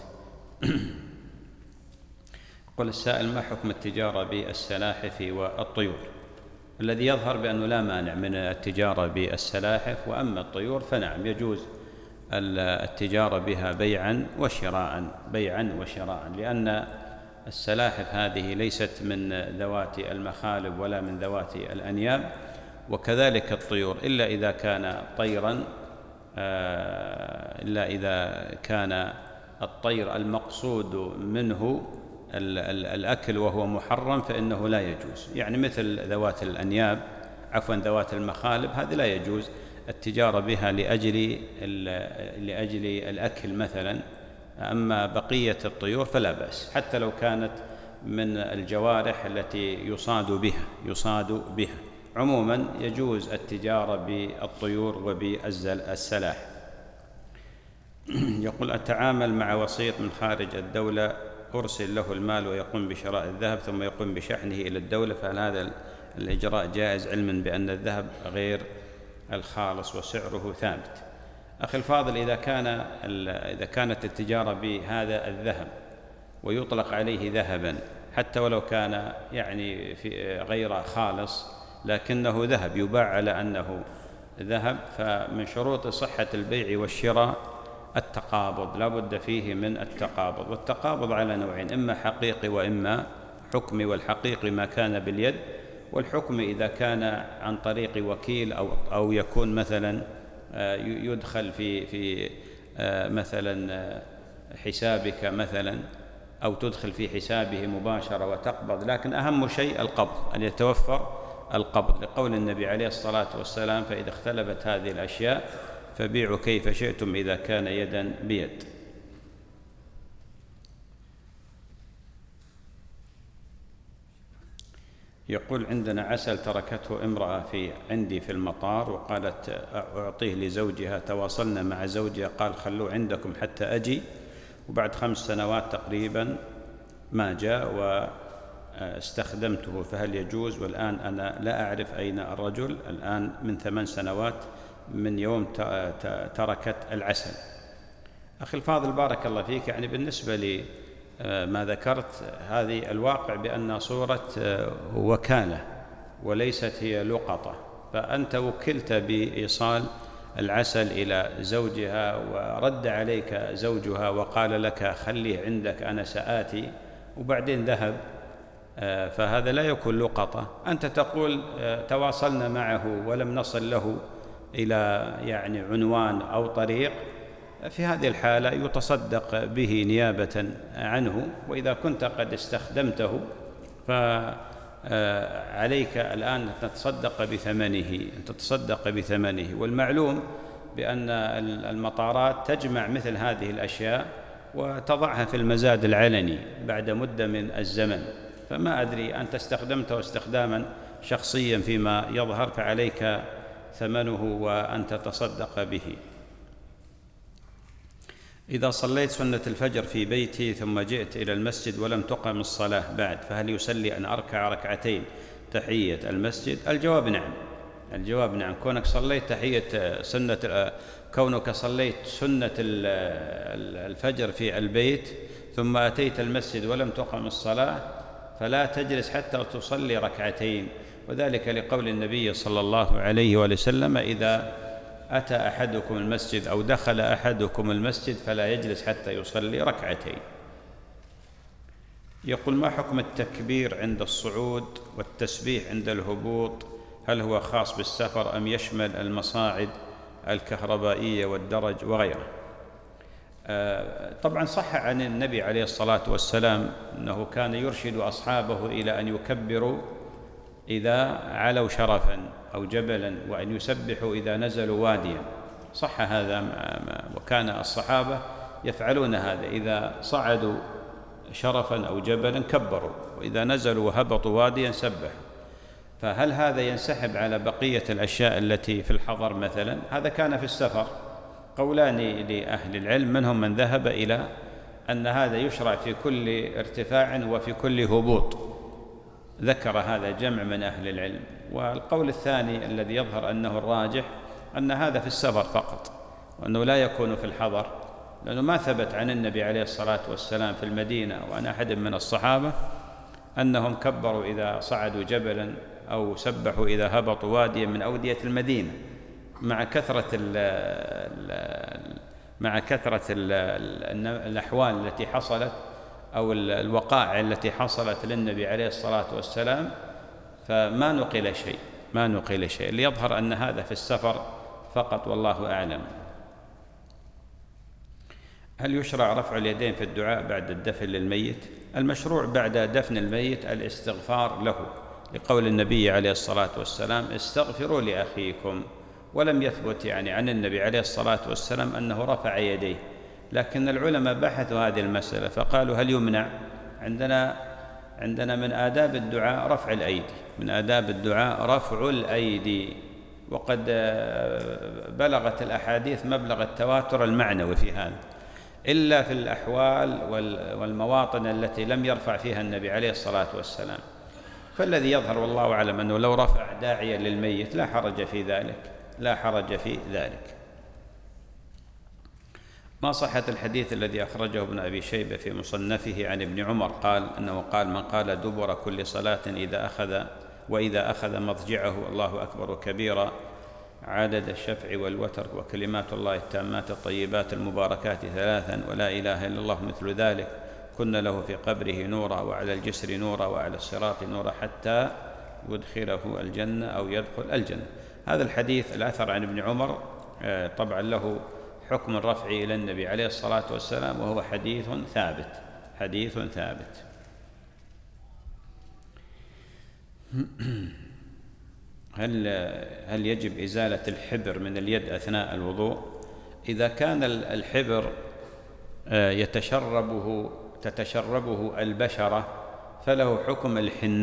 قل السائل: ما حكم التجارة بالسلاحف والطيور؟ الذي يظهر بأنه لا مانع من التجارة بالسلاحف، وأما الطيور فنعم يجوز التجارة بها بيعا وشراء، لأن السلاحف هذه ليست من ذوات المخالب ولا من ذوات الأنياب، وكذلك الطيور، إلا إذا كان الطير المقصود منه الأكل وهو محرم فإنه لا يجوز، يعني مثل ذوات الأنياب ذوات المخالب، هذه لا يجوز التجارة بها لأجل الأكل مثلا. أما بقية الطيور فلا بأس، حتى لو كانت من الجوارح التي يصاد بها. عموما يجوز التجارة بالطيور وبالسلاحف. يقول: أتعامل مع وسيط من خارج الدولة أرسل له المال ويقوم بشراء الذهب ثم يقوم بشحنه إلى الدولة، فهل هذا الإجراء جائز علما بأن الذهب غير الخالص وسعره ثابت. أخي الفاضل، إذا كانت التجارة بهذا الذهب ويطلق عليه ذهبا حتى ولو كان يعني في غير خالص لكنه ذهب يباع على أنه ذهب، فمن شروط صحة البيع والشراء التقابض، لا بد فيه من التقابض. والتقابض على نوعين: إما حقيقي وإما حكمي. والحقيقي ما كان باليد، والحكم إذا كان عن طريق وكيل أو يكون مثلا يدخل في مثلا حسابك مثلا، أو تدخل في حسابه مباشرة وتقبض. لكن أهم شيء القبض، أن يتوفر القبض، لقول النبي عليه الصلاة والسلام: فإذا اختلفت هذه الأشياء فبيعوا كيف شئتم إذا كان يدا بيد. يقول: عندنا عسل تركته امرأة عندي في المطار وقالت أعطيه لزوجها، تواصلنا مع زوجها قال خلوه عندكم حتى أجي، وبعد 5 سنوات تقريبا ما جاء واستخدمته، فهل يجوز؟ والآن أنا لا أعرف أين الرجل الآن من 8 سنوات من يوم تركت العسل. أخي الفاضل بارك الله فيك، يعني بالنسبة لي ما ذكرت هذه الواقع بأن صورة وكالة وليست هي لقطة، فأنت وكلت بإيصال العسل إلى زوجها ورد عليك زوجها وقال لك خليه عندك أنا سآتي، وبعدين ذهب، فهذا لا يكون لقطة. أنت تقول تواصلنا معه ولم نصل له إلى يعني عنوان أو طريق، في هذه الحالة يتصدق به نيابة عنه. وإذا كنت قد استخدمته فعليك الآن أن تتصدق بثمنه. والمعلوم بأن المطارات تجمع مثل هذه الأشياء وتضعها في المزاد العلني بعد مدة من الزمن، فما أدري أنت استخدمته استخداما شخصيا فيما يظهر، فعليك ثمنه وأن تتصدق به. إذا صليت سنة الفجر في بيتي ثم جئت إلى المسجد ولم تقم الصلاة بعد، فهل يسلي أن أركع ركعتين تحية المسجد؟ الجواب نعم. كونك صليت سنة الفجر في البيت ثم أتيت المسجد ولم تقم الصلاة فلا تجلس حتى تصلي ركعتين، وذلك لقول النبي صلى الله عليه وسلم: إذا أتى أحدكم المسجد أو دخل أحدكم المسجد فلا يجلس حتى يصلي ركعتين. يقول: ما حكم التكبير عند الصعود والتسبيح عند الهبوط؟ هل هو خاص بالسفر أم يشمل المصاعد الكهربائية والدرج وغيره؟ طبعا صح عن النبي عليه الصلاة والسلام أنه كان يرشد أصحابه إلى أن يكبروا إذا علوا شرفا أو جبلا، وأن يسبحوا إذا نزلوا واديا. صح هذا، وكان الصحابة يفعلون هذا، إذا صعدوا شرفا أو جبلا كبروا، وإذا نزلوا وهبطوا واديا سبحوا. فهل هذا ينسحب على بقية الأشياء التي في الحضر مثلا؟ هذا كان في السفر. قولان لأهل العلم، منهم من ذهب إلى أن هذا يشرع في كل ارتفاع وفي كل هبوط، ذكر هذا جمع من أهل العلم. والقول الثاني الذي يظهر أنه الراجح أن هذا في السفر فقط، وأنه لا يكون في الحضر، لأنه ما ثبت عن النبي عليه الصلاة والسلام في المدينة وعن أحد من الصحابة أنهم كبروا إذا صعدوا جبلا أو سبحوا إذا هبطوا واديا من أودية المدينة، مع كثرة الأحوال التي حصلت أو الوقائع التي حصلت للنبي عليه الصلاة والسلام، فما نقل شيء. اللي يظهر أن هذا في السفر فقط، والله أعلم. هل يشرع رفع اليدين في الدعاء بعد الدفن للميت؟ المشروع بعد دفن الميت الاستغفار له، لقول النبي عليه الصلاة والسلام: استغفروا لأخيكم. ولم يثبت عن النبي عليه الصلاة والسلام أنه رفع يديه، لكن العلماء بحثوا هذه المسألة فقالوا: هل يمنع؟ عندنا من آداب الدعاء رفع الأيدي، وقد بلغت الأحاديث مبلغ التواتر المعنوي في هذا، إلا في الأحوال والمواطن التي لم يرفع فيها النبي عليه الصلاة والسلام. فالذي يظهر والله أعلم أنه لو رفع داعيا للميت لا حرج في ذلك، لا حرج في ذلك. ما صحة الحديث الذي أخرجه ابن أبي شيبة في مصنفه عن ابن عمر قال أنه قال: من قال دبر كل صلاة وإذا أخذ مضجعه الله أكبر كبيرا عدد الشفع والوتر وكلمات الله التامات الطيبات المباركات 3 ولا إله إلا الله مثل ذلك كن له في قبره نورا وعلى الجسر نورا وعلى الصراط نورا حتى يدخله الجنة أو يدخل الجنة. هذا الحديث الأثر عن ابن عمر طبعا له حكم الرفع إلى النبي عليه الصلاة والسلام، وهو حديث ثابت. هل يجب إزالة الحبر من اليد أثناء الوضوء؟ إذا كان الحبر تتشربه البشرة فله حكم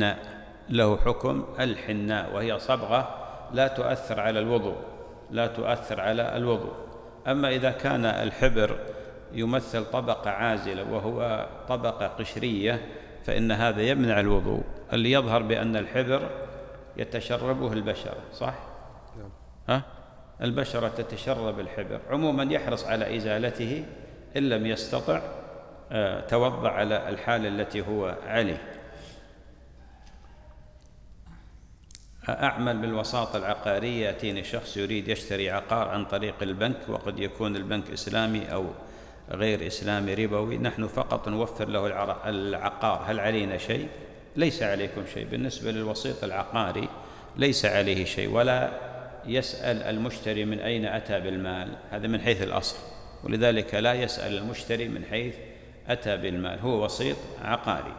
الحناء، وهي صبغة لا تؤثر على الوضوء. أما إذا كان الحبر يمثل طبقة عازلة وهو طبقة قشرية فإن هذا يمنع الوضوء. اللي يظهر بأن الحبر يتشربه البشرة، صح؟ البشرة تتشرب الحبر. عموما يحرص على إزالته، إن لم يستطع توضأ على الحال التي هو عليه. أعمل بالوساطة العقارية، يأتيني شخص يريد يشتري عقار عن طريق البنك، وقد يكون البنك إسلامي أو غير إسلامي ربوي، نحن فقط نوفر له العقار، هل علينا شيء؟ ليس عليكم شيء. بالنسبة للوسيط العقاري ليس عليه شيء، ولا يسأل المشتري من أين أتى بالمال، هذا من حيث الأصل، ولذلك لا يسأل المشتري من حيث أتى بالمال، هو وسيط عقاري.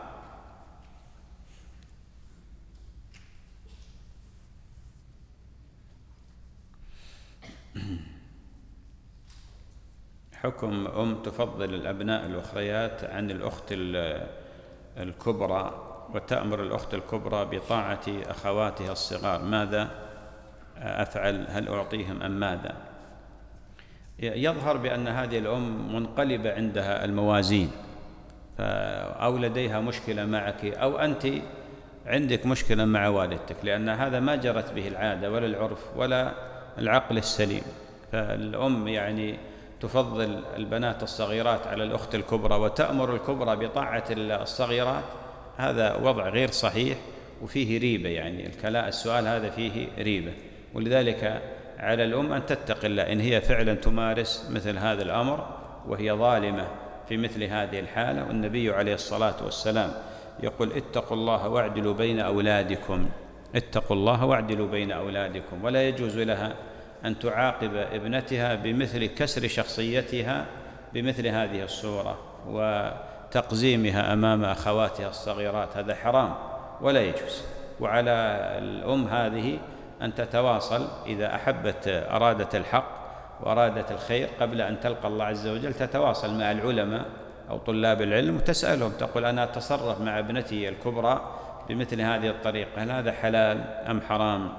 حكم تفضل الأبناء الأخريات عن الأخت الكبرى وتأمر الأخت الكبرى بطاعة أخواتها الصغار، ماذا أفعل؟ هل أعطيهم أم ماذا؟ يظهر بأن هذه الأم منقلبة عندها الموازين، أو لديها مشكلة معك، أو أنت عندك مشكلة مع والدتك، لأن هذا ما جرت به العادة ولا العرف ولا العقل السليم. فالأم يعني تفضل البنات الصغيرات على الأخت الكبرى وتأمر الكبرى بطاعة الصغيرات، هذا وضع غير صحيح وفيه ريبة، يعني السؤال هذا فيه ريبة. ولذلك على الأم أن تتقي الله إن هي فعلا تمارس مثل هذا الأمر وهي ظالمة في مثل هذه الحالة. والنبي عليه الصلاة والسلام يقول: اتقوا الله واعدلوا بين أولادكم، ولا يجوز لها أن تعاقب ابنتها بمثل كسر شخصيتها بمثل هذه الصورة وتقزيمها أمام أخواتها الصغيرات، هذا حرام ولا يجوز. وعلى الأم هذه أن تتواصل إذا أرادت الحق وأرادت الخير قبل أن تلقى الله عز وجل، تتواصل مع العلماء أو طلاب العلم وتسألهم، تقول: أنا أتصرف مع ابنتي الكبرى بمثل هذه الطريقة، هل هذا حلال أم حرام؟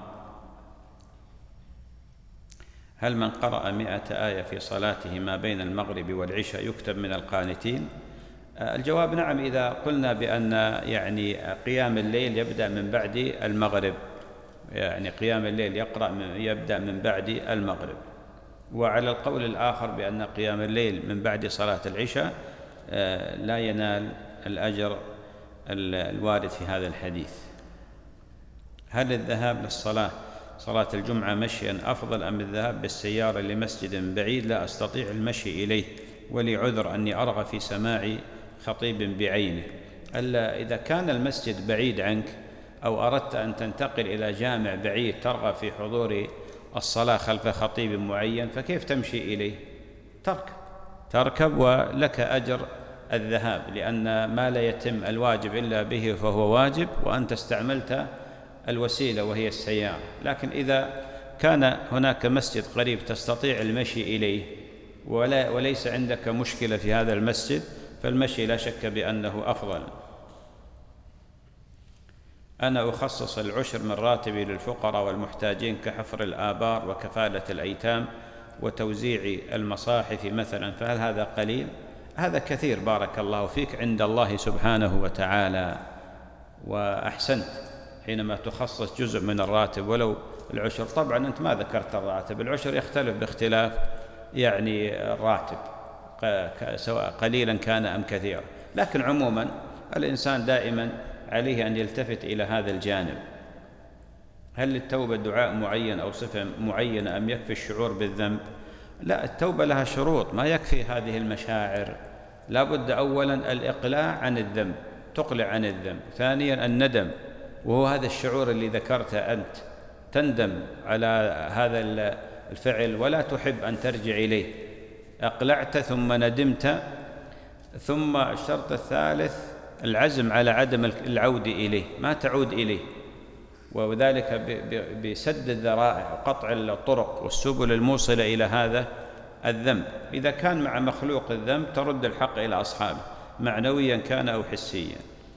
هل من قرأ 100 آية في صلاته ما بين المغرب والعشاء يكتب من القانتين؟ الجواب نعم، إذا قلنا بأن يعني قيام الليل يبدأ من بعد المغرب، يعني قيام الليل يبدأ من بعد المغرب. وعلى القول الآخر بأن قيام الليل من بعد صلاة العشاء لا ينال الأجر الوارد في هذا الحديث. هل الذهاب صلاة الجمعة مشيا أفضل أم الذهاب بالسيارة لمسجد بعيد لا أستطيع المشي إليه ولي عذر أني أرغب في سماع خطيب بعينه؟ إذا كان المسجد بعيد عنك أو أردت أن تنتقل إلى جامع بعيد ترغب في حضور الصلاة خلف خطيب معين، فكيف تمشي إليه؟ تركب ولك أجر الذهاب، لأن ما لا يتم الواجب إلا به فهو واجب، وأنت استعملت الوسيلة وهي السيارة. لكن إذا كان هناك مسجد قريب تستطيع المشي إليه وليس عندك مشكلة في هذا المسجد، فالمشي لا شك بأنه أفضل. أنا أخصص العشر من راتبي للفقراء والمحتاجين كحفر الآبار وكفالة الأيتام وتوزيع المصاحف مثلا، فهل هذا قليل؟ هذا كثير بارك الله فيك عند الله سبحانه وتعالى، وأحسنت حينما تخصص جزء من الراتب ولو العشر. طبعا أنت ما ذكرت الراتب، العشر يختلف باختلاف يعني الراتب، سواء قليلا كان أم كثيرا، لكن عموما الإنسان دائما عليه أن يلتفت إلى هذا الجانب. هل للتوبة دعاء معين أو صفة معينة أم يكفي الشعور بالذنب؟ لا، التوبة لها شروط، ما يكفي هذه المشاعر، لا بد أولا الإقلاع عن الذنب، تقلع عن الذنب. ثانيا الندم، وهو هذا الشعور اللي ذكرته أنت، تندم على هذا الفعل ولا تحب أن ترجع إليه، أقلعت ثم ندمت. ثم الشرط الثالث العزم على عدم العود إليه، ما تعود إليه، وذلك بسد الذرائع وقطع الطرق والسبل الموصلة إلى هذا الذنب. إذا كان مع مخلوق الذنب ترد الحق إلى أصحابه، معنويا كان أو حسيا.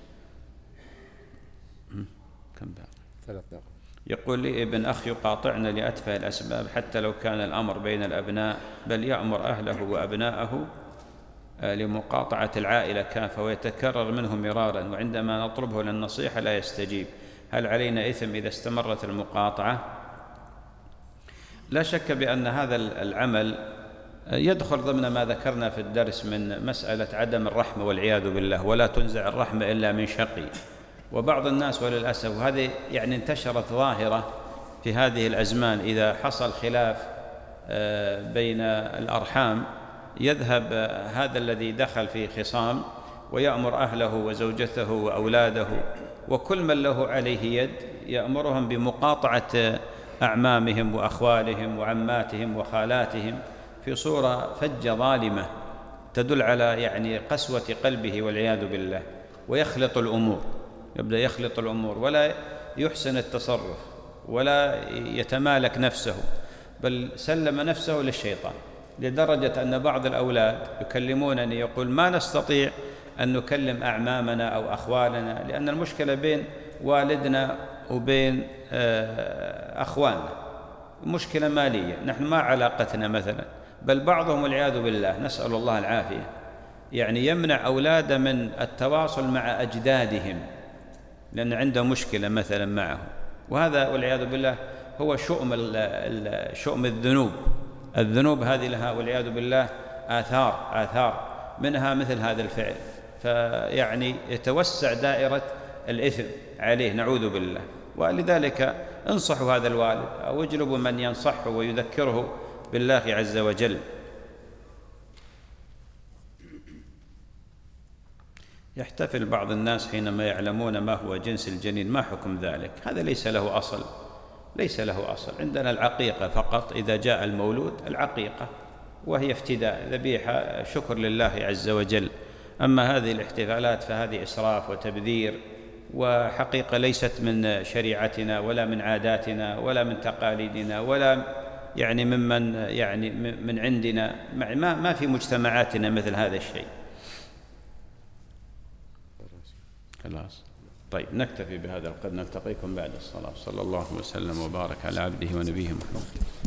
كم دقيقة؟ 3 دقائق. يقول لي ابن أخ يقاطعنا لأتفه الأسباب حتى لو كان الأمر بين الأبناء، بل يأمر أهله وأبناءه لمقاطعة العائلة كافة، ويتكرر منه مرارا، وعندما نطلبه للنصيحة لا يستجيب. هل علينا إثم إذا استمرت المقاطعة؟ لا شك بأن هذا العمل يدخل ضمن ما ذكرنا في الدرس من مسألة عدم الرحمة والعياذ بالله، ولا تنزع الرحمة إلا من شقي. وبعض الناس وللأسف، وهذه يعني انتشرت ظاهرة في هذه الأزمان، إذا حصل خلاف بين الأرحام يذهب هذا الذي دخل في خصام ويأمر أهله وزوجته وأولاده وكل من له عليه يد، يأمرهم بمقاطعة أعمامهم وأخوالهم وعماتهم وخالاتهم في صورة فجة ظالمة تدل على يعني قسوة قلبه والعياذ بالله، ويخلط الأمور، يبدأ يخلط الأمور ولا يحسن التصرف ولا يتمالك نفسه، بل سلم نفسه للشيطان، لدرجة أن بعض الأولاد يكلمونني يقول ما نستطيع أن نكلم أعمامنا أو أخوالنا، لأن المشكلة بين والدنا وبين أخواننا، مشكلة مالية، نحن ما علاقتنا مثلا. بل بعضهم والعياذ بالله نسأل الله العافية يعني يمنع أولاده من التواصل مع أجدادهم لأن عنده مشكلة مثلا معهم، وهذا والعياذ بالله هو شؤم الذنوب هذه لها والعياذ بالله آثار منها مثل هذا الفعل، فيعني يتوسع دائرة الإثم عليه، نعوذ بالله. ولذلك انصحوا هذا الوالد أو اجلبوا من ينصحه ويذكره بالله عز وجل. يحتفل بعض الناس حينما يعلمون ما هو جنس الجنين، ما حكم ذلك؟ هذا ليس له أصل. عندنا العقيقة فقط، إذا جاء المولود العقيقة وهي افتداء ذبيحة شكر لله عز وجل. أما هذه الاحتفالات فهذه إسراف وتبذير، وحقيقة ليست من شريعتنا ولا من عاداتنا ولا من تقاليدنا ولا يعني ممن يعني من عندنا، ما في مجتمعاتنا مثل هذا الشيء. خلاص، طيب نكتفي بهذا القدر، نلتقيكم بعد الصلاة. صلى الله وسلم وبارك على عبده ونبيه محمد.